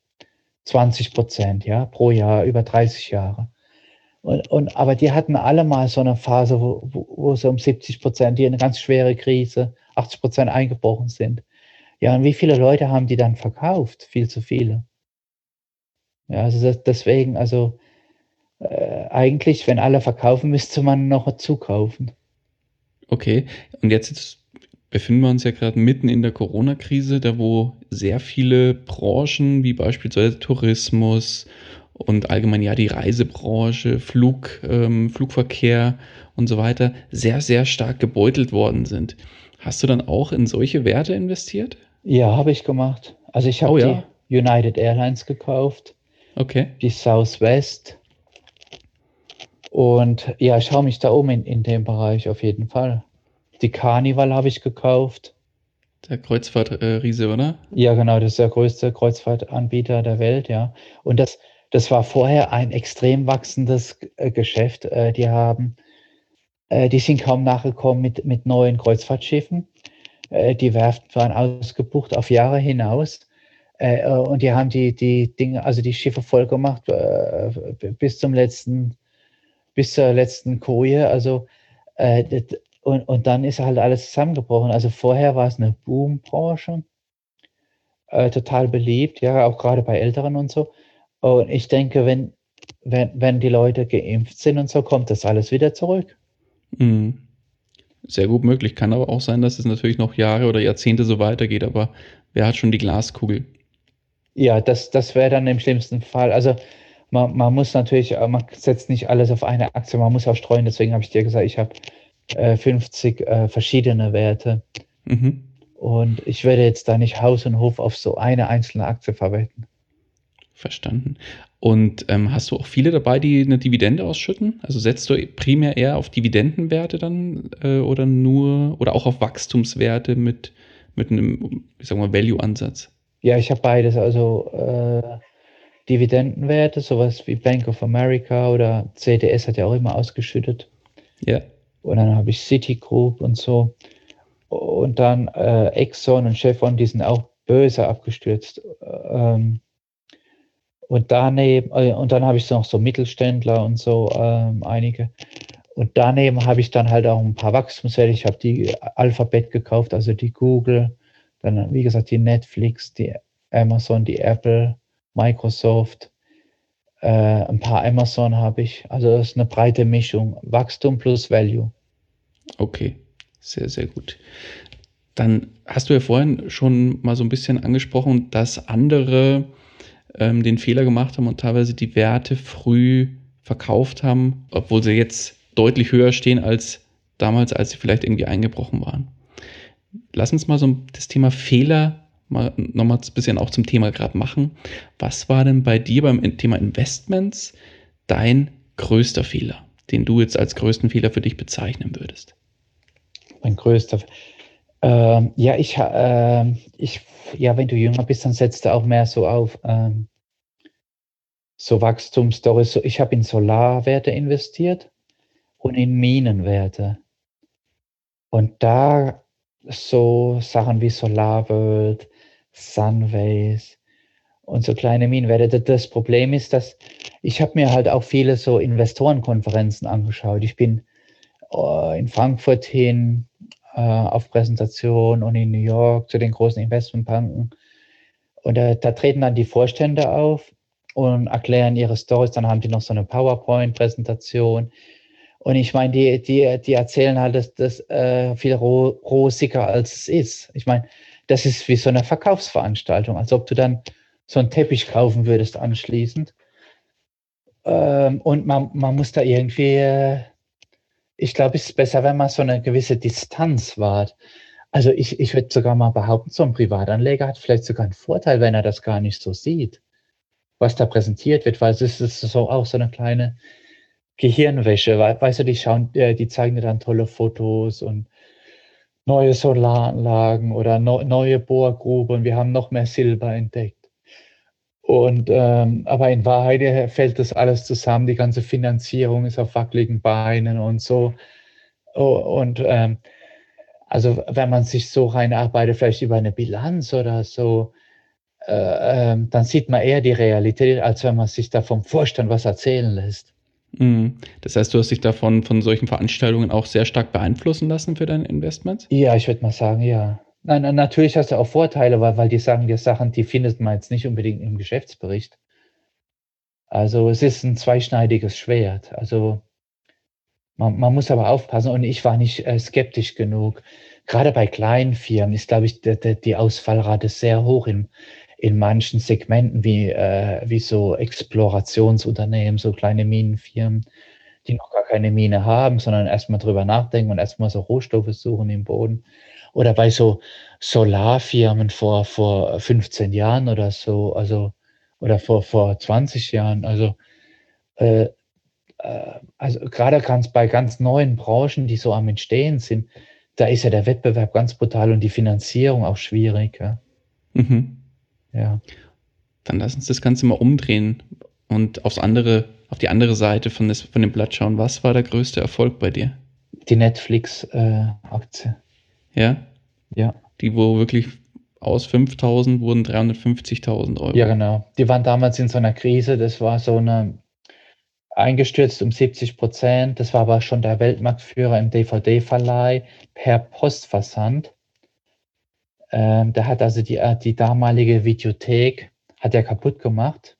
20%, ja, pro Jahr, über 30 Jahre. Aber die hatten alle mal so eine Phase, wo sie um 70%, die eine ganz schwere Krise, 80% eingebrochen sind. Ja, und wie viele Leute haben die dann verkauft? Viel zu viele. Ja, also deswegen, also eigentlich, wenn alle verkaufen, müsste man noch zukaufen. Okay, und jetzt befinden wir uns ja gerade mitten in der Corona-Krise, da wo sehr viele Branchen, wie beispielsweise Tourismus und allgemein ja die Reisebranche, Flugverkehr und so weiter, sehr, sehr stark gebeutelt worden sind. Hast du dann auch in solche Werte investiert? Ja, habe ich gemacht. Also ich Oh habe die ja, United Airlines gekauft. Okay. die Southwest. Und ja, ich schaue mich da um in dem Bereich auf jeden Fall. Die Carnival habe ich gekauft. Der Kreuzfahrt-Riese, oder? Ja, genau, das ist der größte Kreuzfahrtanbieter der Welt, ja. Und das war vorher ein extrem wachsendes Geschäft. Die sind kaum nachgekommen mit neuen Kreuzfahrtschiffen. Die Werften waren ausgebucht auf Jahre hinaus. Und die haben die Dinge, also die Schiffe voll gemacht, bis zur letzten Koje. Also, und dann ist halt alles zusammengebrochen. Also vorher war es eine Boombranche, total beliebt, ja, auch gerade bei Älteren und so. Und ich denke, wenn die Leute geimpft sind und so, kommt das alles wieder zurück. Mhm. Sehr gut möglich. Kann aber auch sein, dass es natürlich noch Jahre oder Jahrzehnte so weitergeht, aber wer hat schon die Glaskugel? Ja, das wäre dann im schlimmsten Fall. Also man muss natürlich, man setzt nicht alles auf eine Aktie, man muss auch streuen. Deswegen habe ich dir gesagt, ich habe 50 verschiedene Werte. Mhm. Und ich werde jetzt da nicht Haus und Hof auf so eine einzelne Aktie verwetten. Verstanden. Und hast du auch viele dabei, die eine Dividende ausschütten? Also setzt du primär eher auf Dividendenwerte dann oder auch auf Wachstumswerte mit einem, ich sag mal, Value-Ansatz? Ja, ich habe beides. Also Dividendenwerte, sowas wie Bank of America oder CDS hat ja auch immer ausgeschüttet. Ja, Und dann habe ich Citigroup und so. Und dann Exxon und Chevron, die sind auch böse abgestürzt. Und dann habe ich noch so Mittelständler und so einige. Und daneben habe ich dann halt auch ein paar Wachstumswerte. Ich habe die Alphabet gekauft, also die Google, dann wie gesagt die Netflix, die Amazon, die Apple, Microsoft, ein paar Amazon habe ich. Also das ist eine breite Mischung. Wachstum plus Value. okay. Sehr, sehr gut. Dann hast du ja vorhin schon mal so ein bisschen angesprochen, dass andere den Fehler gemacht haben und teilweise die Werte früh verkauft haben, obwohl sie jetzt deutlich höher stehen als damals, als sie vielleicht irgendwie eingebrochen waren. Lass uns mal so das Thema Fehler mal nochmal ein bisschen auch zum Thema gerade machen. Was war denn bei dir beim Thema Investments dein größter Fehler, den du jetzt als größten Fehler für dich bezeichnen würdest? Mein größter. Ja, ja, wenn du jünger bist, dann setzt du auch mehr so auf so Wachstumsstories. So, ich habe in Solarwerte investiert und in Minenwerte. Und da so Sachen wie SolarWorld, Sunways und so kleine Minenwerte. Das Problem ist, dass ich habe mir halt auch viele so Investorenkonferenzen angeschaut. Ich bin in Frankfurt hin auf Präsentation und in New York zu den großen Investmentbanken. Und da treten dann die Vorstände auf und erklären ihre Stories. Dann haben die noch so eine PowerPoint-Präsentation. Und ich meine, die erzählen halt das viel rosiger, als es ist. Ich meine, das ist wie so eine Verkaufsveranstaltung, als ob du dann so einen Teppich kaufen würdest anschließend. Und man muss da irgendwie, ich glaube, es ist besser, wenn man so eine gewisse Distanz wahrt. Also ich würde sogar mal behaupten, so ein Privatanleger hat vielleicht sogar einen Vorteil, wenn er das gar nicht so sieht, was da präsentiert wird, weil es ist so auch so eine kleine Gehirnwäsche. Weißt du, die zeigen dir dann tolle Fotos und neue Solaranlagen oder neue Bohrgruben. Wir haben noch mehr Silber entdeckt. Und aber in Wahrheit fällt das alles zusammen. Die ganze Finanzierung ist auf wackeligen Beinen und so. Und also wenn man sich so reinarbeitet, vielleicht über eine Bilanz oder so, dann sieht man eher die Realität, als wenn man sich da vom Vorstand was erzählen lässt. Mhm. Das heißt, du hast dich davon von solchen Veranstaltungen auch sehr stark beeinflussen lassen für deine Investments? Ja, ich würde mal sagen, ja. Nein, natürlich hast du auch Vorteile, weil die sagen dir Sachen, die findet man jetzt nicht unbedingt im Geschäftsbericht. Also es ist ein zweischneidiges Schwert. Also man muss aber aufpassen und ich war nicht skeptisch genug. Gerade bei kleinen Firmen ist, glaube ich, die Ausfallrate sehr hoch in manchen Segmenten wie so Explorationsunternehmen, so kleine Minenfirmen, die noch gar keine Mine haben, sondern erstmal drüber nachdenken und erstmal so Rohstoffe suchen im Boden. Oder bei so Solarfirmen vor 15 Jahren oder so. Also oder vor 20 Jahren. Äh, also gerade ganz bei ganz neuen Branchen, die so am Entstehen sind, da ist ja der Wettbewerb ganz brutal und die Finanzierung auch schwierig, ja. Mhm. Ja. Dann lass uns das Ganze mal umdrehen und auf die andere Seite von dem Blatt schauen. Was war der größte Erfolg bei dir? Die Netflix-Aktie. Ja, Ja. die, wo wirklich aus 5.000 wurden 350.000 Ja, Euro. genau. Die waren damals in so einer Krise. Das war so eine eingestürzt um 70%. Das war aber schon der Weltmarktführer im DVD-Verleih per Postversand. Der hat also die damalige Videothek hat er kaputt gemacht,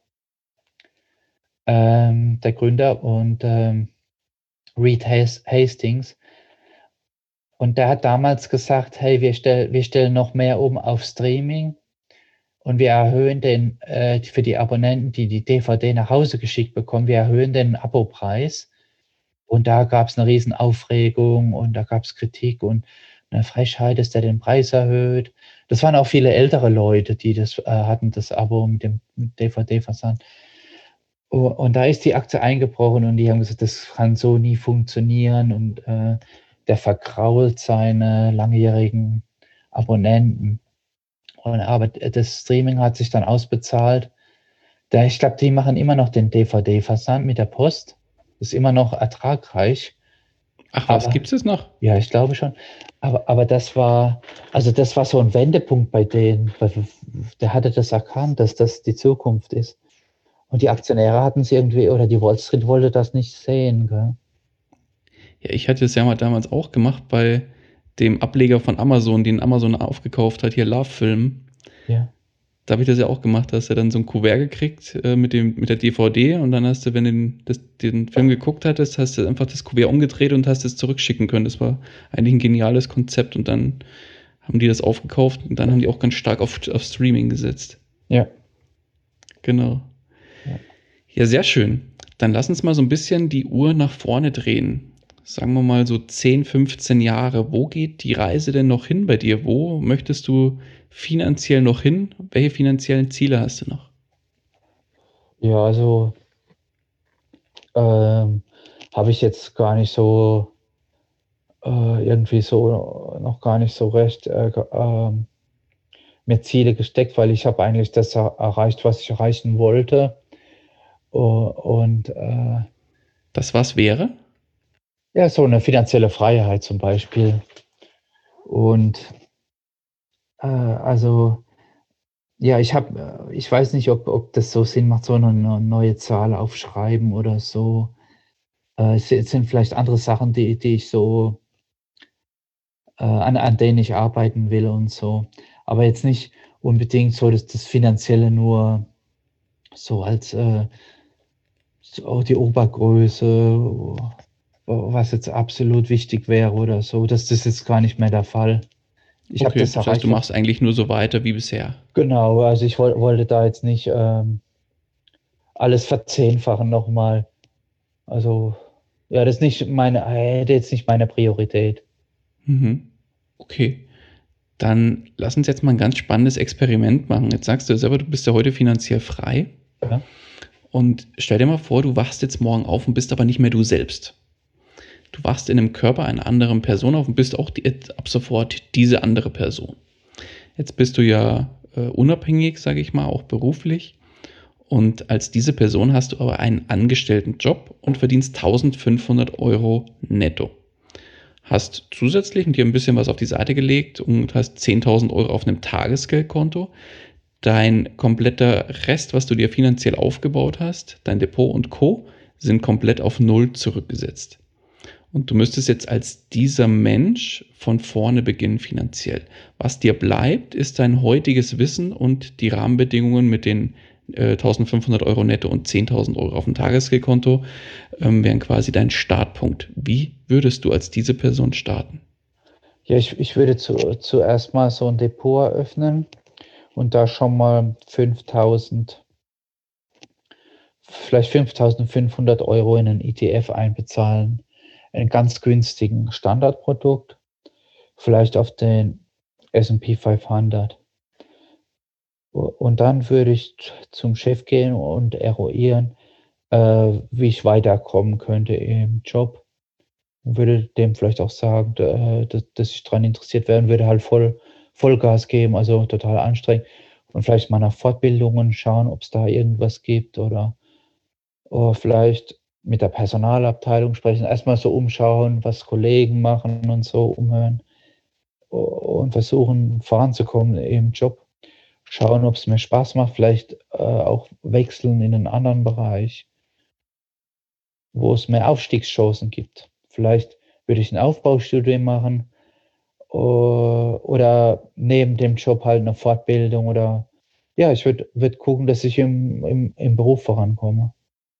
der Gründer und Reed Hastings. Und der hat damals gesagt, hey, wir stellen noch mehr um auf Streaming und wir erhöhen für die Abonnenten, die die DVD nach Hause geschickt bekommen, wir erhöhen den Abopreis. Und da gab es eine riesen Aufregung und da gab es Kritik und eine Frechheit, dass der den Preis erhöht. Das waren auch viele ältere Leute, die das hatten, das Abo mit dem DVD-Versand. Und da ist die Aktie eingebrochen und die haben gesagt, das kann so nie funktionieren und der vergrault seine langjährigen Abonnenten. Aber das Streaming hat sich dann ausbezahlt. Ich glaube, die machen immer noch den DVD-Versand mit der Post. Ist immer noch ertragreich. Ach was, Aber gibt es noch? ja, ich glaube schon. Aber das war so ein Wendepunkt bei denen. Der hatte das erkannt, dass das die Zukunft ist. Und die Aktionäre hatten es irgendwie, oder die Wall Street wollte das nicht sehen, gell? Ja, ich hatte es ja mal damals auch gemacht bei dem Ableger von Amazon, den Amazon aufgekauft hat, hier Love Film. Ja. Da habe ich das ja auch gemacht, da hast du dann so ein Kuvert gekriegt mit der DVD und dann hast du, wenn du den Film geguckt hattest, hast du einfach das Kuvert umgedreht und hast es zurückschicken können. Das war eigentlich ein geniales Konzept und dann haben die das aufgekauft und dann haben die auch ganz stark auf Streaming gesetzt. Ja. Genau. Ja. Ja, sehr schön. Dann lass uns mal so ein bisschen die Uhr nach vorne drehen. Sagen wir mal so 10, 15 Jahre. Wo geht die Reise denn noch hin bei dir? Wo möchtest du finanziell noch hin? Welche finanziellen Ziele hast du noch? Ja, also habe ich jetzt gar nicht so irgendwie so noch gar nicht so recht mir Ziele gesteckt, weil ich habe eigentlich das erreicht, was ich erreichen wollte. Und Das was wäre? ja, so eine finanzielle Freiheit zum Beispiel. Und also ja, ich weiß nicht, ob das so Sinn macht, so eine neue Zahl aufschreiben oder so. Es sind vielleicht andere Sachen, die ich so an denen ich arbeiten will und so. Aber jetzt nicht unbedingt so, dass das Finanzielle nur so als so die Obergröße, was jetzt absolut wichtig wäre oder so. Das ist jetzt gar nicht mehr der Fall. Ich habe Okay, das das heißt, du erreicht, was machst eigentlich nur so weiter wie bisher. genau, also ich wollte da jetzt nicht alles verzehnfachen nochmal. Also ja, das ist nicht meine, hätte jetzt nicht meine Priorität. Mhm. Okay. Dann lass uns jetzt mal ein ganz spannendes Experiment machen. Jetzt sagst du selber, du bist ja heute finanziell frei. Ja, Und stell dir mal vor, du wachst jetzt morgen auf und bist aber nicht mehr du selbst. Du wachst in einem Körper einer anderen Person auf und bist auch ab sofort diese andere Person. Jetzt bist du ja unabhängig, sage ich mal, auch beruflich. Und als diese Person hast du aber einen angestellten Job und verdienst 1.500 Euro netto. Hast zusätzlich dir ein bisschen was auf die Seite gelegt und hast 10.000 Euro auf einem Tagesgeldkonto. Dein kompletter Rest, was du dir finanziell aufgebaut hast, dein Depot und Co., sind komplett auf Null zurückgesetzt. Und du müsstest jetzt als dieser Mensch von vorne beginnen finanziell. Was dir bleibt, ist dein heutiges Wissen und die Rahmenbedingungen mit den 1.500 Euro netto und 10.000 Euro auf dem Tagesgeldkonto wären quasi dein Startpunkt. Wie würdest du als diese Person starten? ja, ich würde zuerst mal so ein Depot eröffnen und da schon mal 5.000, vielleicht 5.500 Euro in 'nen ETF einbezahlen, einen ganz günstigen Standardprodukt, vielleicht auf den S&P 500. Und dann würde ich zum Chef gehen und eruieren, wie ich weiterkommen könnte im Job und würde dem vielleicht auch sagen, dass ich daran interessiert wäre und würde halt Vollgas geben, also total anstrengend und vielleicht mal nach Fortbildungen schauen, ob es da irgendwas gibt oder vielleicht mit der Personalabteilung sprechen, erstmal so umschauen, was Kollegen machen und so umhören und versuchen voranzukommen im Job. Schauen, ob es mir Spaß macht, vielleicht, auch wechseln in 'nen anderen Bereich, wo es mehr Aufstiegschancen gibt. Vielleicht würde ich 'n Aufbaustudium machen, oder neben dem Job halt 'ne Fortbildung oder ja, ich würde gucken, dass ich im Beruf vorankomme.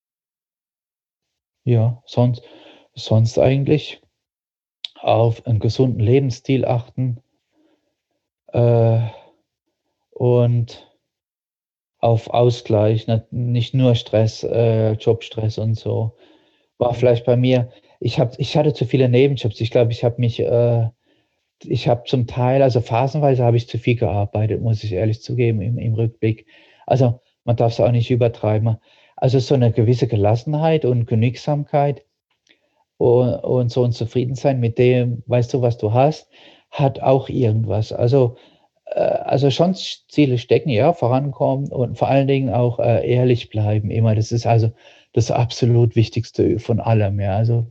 Ja, sonst eigentlich auf 'n gesunden Lebensstil achten, äh, und auf Ausgleich, nicht nur Stress, Jobstress und so. War vielleicht bei mir ich hatte zu viele Nebenjobs. Ich glaube, ich habe zum Teil also phasenweise habe ich zu viel gearbeitet, muss ich ehrlich zugeben im Rückblick. Also, man darf's auch nicht übertreiben. Also, so 'ne gewisse Gelassenheit und Genügsamkeit und so 'n Zufriedensein mit dem, weißt du, was du hast, hat auch irgendwas. Also schon Ziele stecken, ja, vorankommen und vor allen Dingen auch, ehrlich bleiben immer. Das ist also das absolut Wichtigste von allem, ja. Also,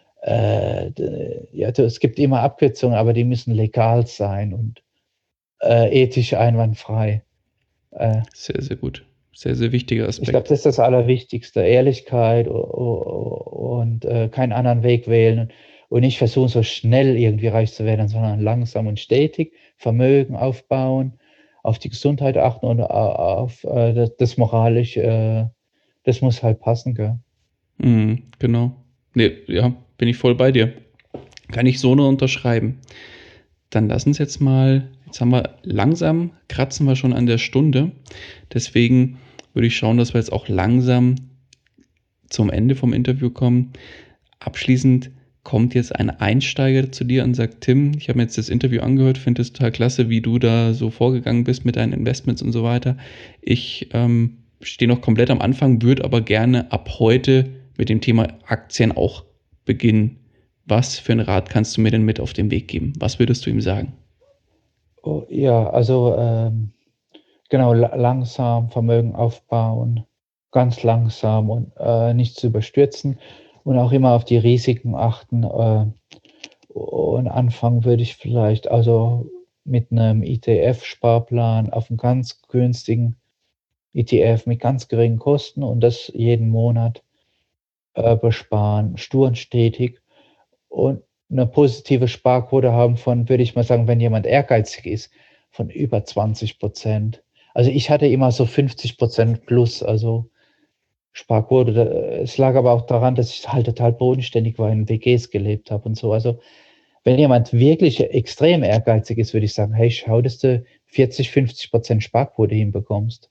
d ja, es gibt immer Abkürzungen, aber die müssen legal sein und, ethisch einwandfrei. Äh, Sehr, sehr gut. Sehr, sehr wichtiger Ich glaube, Aspekt. das ist das Allerwichtigste, Ehrlichkeit und, keinen anderen Weg wählen und nicht versuchen, so schnell irgendwie reich zu werden, sondern langsam und stetig Vermögen aufbauen, auf die Gesundheit achten und auf, das moralisch, das muss halt passen, gell? Mhm, genau. Ne, ja, bin ich voll bei dir. Kann ich so nur unterschreiben. Dann lass uns jetzt haben wir langsam kratzen wir schon an der Stunde. Deswegen würde ich schauen, dass wir jetzt auch langsam zum Ende vom Interview kommen. Abschließend kommt jetzt ein Einsteiger zu dir und sagt: „Tim, ich habe mir jetzt das Interview angehört, finde es total klasse, wie du da so vorgegangen bist mit deinen Investments und so weiter. Ich, stehe noch komplett am Anfang, würde aber gerne ab heute mit dem Thema Aktien auch beginnen. Was für 'n Rat kannst du mir denn mit auf den Weg geben?“ Was würdest du ihm sagen? Oh, ja, also, genau, langsam Vermögen aufbauen, ganz langsam und, nicht zu überstürzen und auch immer auf die Risiken achten, und anfangen würde ich vielleicht also mit 'nem ETF-Sparplan auf 'n ganz günstigen ETF mit ganz geringen Kosten und das jeden Monat, besparen, stur und stetig und 'ne positive Sparquote haben von, würde ich mal sagen, wenn jemand ehrgeizig ist, von über 20%. Also, ich hatte immer so 50% plus, also Sparquote. Es lag aber auch daran, dass ich halt total bodenständig war, in WGs gelebt habe und so. Also, wenn jemand wirklich extrem ehrgeizig ist, würde ich sagen: „Hey, schau, dass du 40, 50% Sparquote hinbekommst.“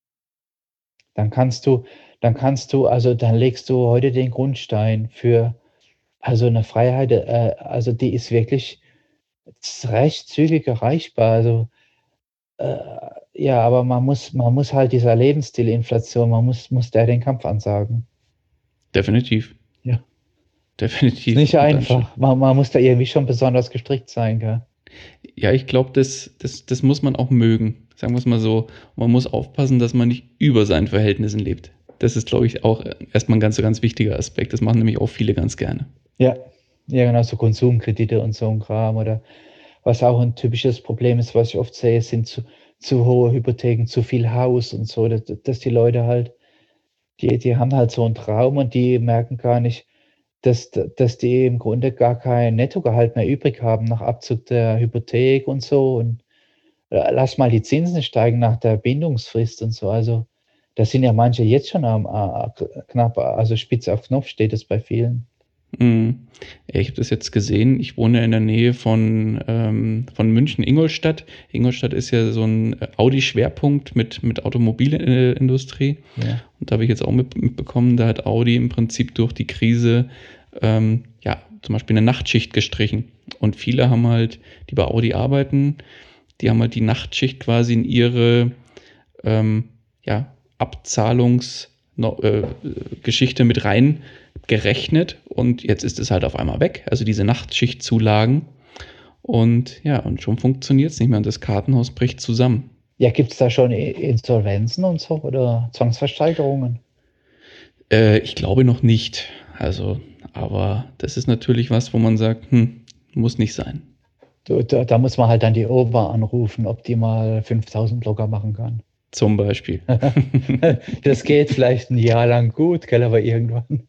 Dann kannst du dann legst du heute den Grundstein für also 'ne Freiheit, also die ist wirklich recht zügig erreichbar. Also, äh, ja, aber man muss halt dieser Lebensstilinflation muss der den Kampf ansagen. Definitiv, Ja. Ist definitiv. nicht Und dann sch einfach. Man muss da irgendwie schon besonders gestrickt sein, gell? ja, ich glaube, das muss man auch mögen, sagen wir's mal so. Man muss aufpassen, dass man nicht über seinen Verhältnissen lebt. Das ist, glaube ich, auch erst mal 'n ganz wichtiger Aspekt. Das machen nämlich auch viele ganz gerne. Ja. Ja, genau, so Konsumkredite und so 'n Kram oder was auch 'n typisches Problem ist, was ich oft sehe, sind zu hohe Hypotheken, zu viel Haus und so, dass die Leute halt die haben halt so 'n Traum und die merken gar nicht, dass die im Grunde gar kein Nettogehalt mehr übrig haben nach Abzug der Hypothek und so und, lass mal die Zinsen steigen nach der Bindungsfrist und so. Also, da sind ja manche jetzt schon am knapp also spitz auf Knopf steht es bei vielen. Mhm. Ja, ich habe das jetzt gesehen. Ich wohne in der Nähe von München, Ingolstadt. Ingolstadt ist ja so ein Audi-Schwerpunkt mit Automobilindustrie. Ja. Und da habe ich jetzt auch mitbekommen, da hat Audi im Prinzip durch die Krise, ja, zum Beispiel eine Nachtschicht gestrichen. Und viele haben halt, die bei Audi arbeiten, die haben halt die Nachtschicht quasi in ihre Abzahlungsgeschichte mit rein gerechnet und jetzt ist es halt auf einmal weg. Also diese Nachtschichtzulagen und ja, und schon funktioniert es nicht mehr und das Kartenhaus bricht zusammen. Ja, gibt es da schon Insolvenzen und so oder Zwangsversteigerungen? Ich glaube noch nicht. Also, aber das ist natürlich was, wo man sagt, muss nicht sein. Da muss man halt dann die Ober anrufen, ob die mal 5000 locker machen kann. Zum Beispiel. Das geht vielleicht ein Jahr lang gut, gell, aber irgendwann.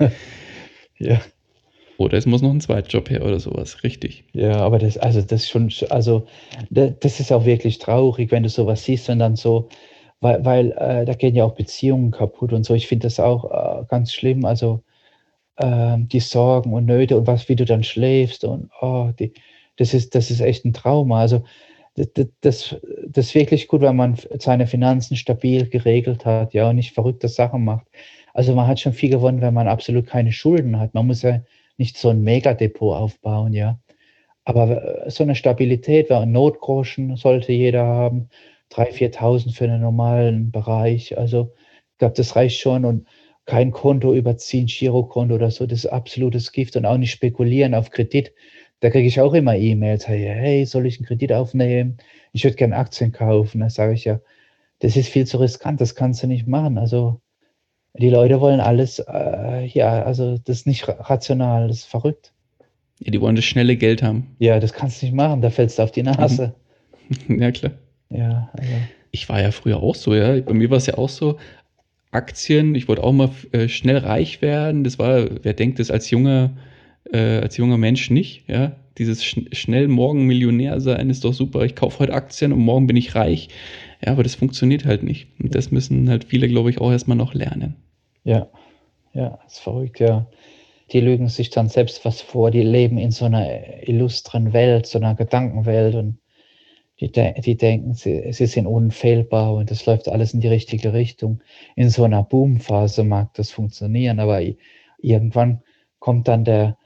Ja. Oder es muss noch ein Zweitjob her oder sowas, richtig. Ja, aber das ist schon, also das ist auch wirklich traurig, wenn du sowas siehst und dann so, weil da gehen ja auch Beziehungen kaputt und so. Ich finde das auch ganz schlimm. Also die Sorgen und Nöte und wie du dann schläfst und das ist echt ein Trauma. Also das ist wirklich gut, wenn man seine Finanzen stabil geregelt hat, ja, und nicht verrückte Sachen macht. Also man hat schon viel gewonnen, wenn man absolut keine Schulden hat. Man muss ja nicht so ein Megadepot aufbauen, ja. Aber so eine Stabilität, weil 'n Notgroschen sollte jeder haben, 3.000, 4.000 für 'nen normalen Bereich. Also, ich glaube, das reicht schon und kein Konto überziehen, Girokonto oder so, das ist absolutes Gift und auch nicht spekulieren auf Kredit. Da kriege ich auch immer E-Mails: „Hey, soll ich 'n Kredit aufnehmen? Ich würde gern Aktien kaufen." Da sage ich: „Ja, das ist viel zu riskant, das kannst du nicht machen." Also, die Leute wollen alles, ja, also, das ist nicht rational, das ist verrückt. Ja, die wollen das schnelle Geld haben. Ja, das kannst du nicht machen, da fällst du auf die Nase. Ja, klar. Ja, also Ich war ja früher auch so, ja. Bei mir war es ja auch so, Aktien, ich wollte auch mal schnell reich werden. Das war, wer denkt das als junger Mensch nicht, ja. Dieses schnell morgen Millionär sein ist doch super. Ich kaufe heute Aktien und morgen bin ich reich. Ja, aber das funktioniert halt nicht. Und das müssen halt viele, glaube ich, auch erstmal noch lernen. ja, ja, ist verrückt, ja. Die lügen sich dann selbst was vor, die leben in so 'ner illustren Welt, so 'ner Gedankenwelt und die denken, sie sind unfehlbar und das läuft alles in die richtige Richtung. In so 'ner Boomphase mag das funktionieren, aber irgendwann kommt dann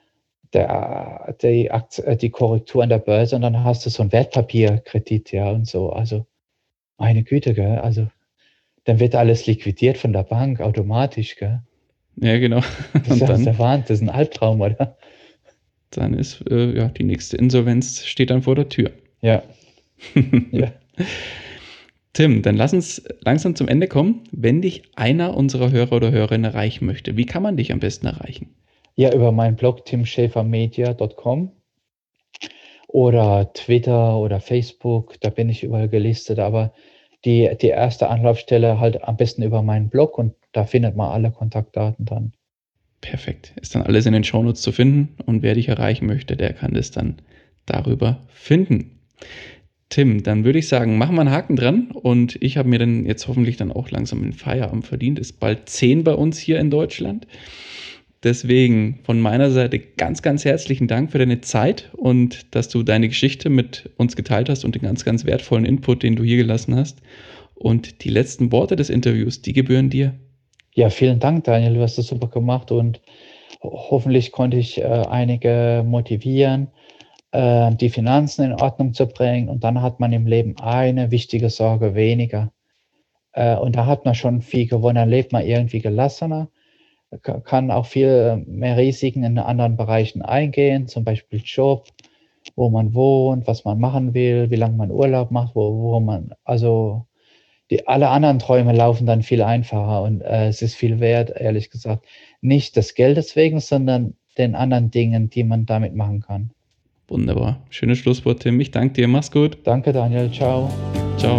die Korrektur an der Börse und dann hast du so 'n Wertpapierkredit, ja, und so. Also, meine Güte, gell? Also, dann wird alles liquidiert von der Bank automatisch, gell? Ja, genau. Das ist Und ja dann, der Wahnsinn, das ist 'n Albtraum, oder? dann ist, ja, die nächste Insolvenz steht dann vor der Tür. Ja, ja. Tim, dann lass uns langsam zum Ende kommen. Wenn dich einer unserer Hörer oder Hörerinnen erreichen möchte, wie kann man dich am besten erreichen? Ja, über meinen Blog timschäfermedia.com oder Twitter oder Facebook, da bin ich überall gelistet, aber die erste Anlaufstelle halt am besten über meinen Blog und da findet man alle Kontaktdaten dann. Perfekt. Ist dann alles in den Shownotes zu finden und wer dich erreichen möchte, der kann das dann darüber finden. Tim, dann würde ich sagen, machen wir einen Haken dran und ich habe mir dann jetzt hoffentlich dann auch langsam einen Feierabend verdient. Ist bald 10 bei uns hier in Deutschland. Deswegen von meiner Seite ganz, ganz herzlichen Dank für deine Zeit und dass du deine Geschichte mit uns geteilt hast und den ganz, ganz wertvollen Input, den du hier gelassen hast. Und die letzten Worte des Interviews, die gebühren dir. Ja, vielen Dank, Daniel, du hast das super gemacht und hoffentlich konnte ich einige motivieren, die Finanzen in Ordnung zu bringen und dann hat man im Leben eine wichtige Sorge weniger. Und da hat man schon viel gewonnen, dann lebt man irgendwie gelassener, kann auch viel mehr Risiken in anderen Bereichen eingehen, zum Beispiel Job, wo man wohnt, was man machen will, wie lange man Urlaub macht, wo man, also alle anderen Träume laufen dann viel einfacher und es ist viel wert, ehrlich gesagt. Nicht des Geldes wegen, sondern den anderen Dingen, die man damit machen kann. Wunderbar. Schönes Schlusswort, Tim. Ich danke dir. Mach's gut. Danke, Daniel. Ciao. Ciao.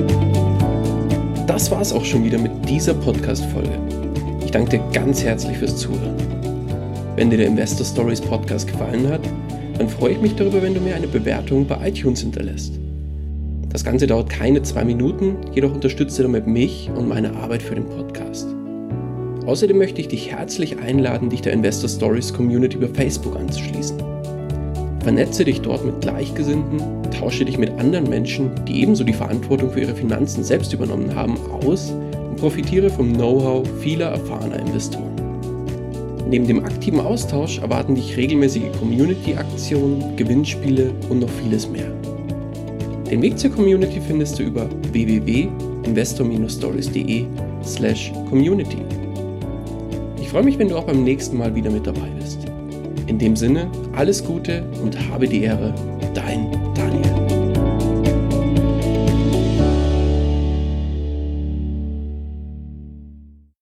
Das war's auch schon wieder mit dieser Podcast-Folge. Ich danke dir ganz herzlich fürs Zuhören. Wenn dir der Investor Stories Podcast gefallen hat, dann freue ich mich darüber, wenn du mir eine Bewertung bei iTunes hinterlässt. Das Ganze dauert keine 2 Minuten, jedoch unterstützt du damit mich und meine Arbeit für den Podcast. Außerdem möchte ich dich herzlich einladen, dich der Investor Stories Community über Facebook anzuschließen. Vernetze dich dort mit Gleichgesinnten, tausche dich mit anderen Menschen, die ebenso die Verantwortung für ihre Finanzen selbst übernommen haben, aus und profitiere vom Know-how vieler erfahrener Investoren. Neben dem aktiven Austausch erwarten dich regelmäßige Community-Aktionen, Gewinnspiele und noch vieles mehr. Den Weg zur Community findest du über www.investostories.com. investor-stories.de/community. Ich freue mich, wenn du auch beim nächsten Mal wieder mit dabei bist. In dem Sinne, alles Gute und habe die Ehre, dein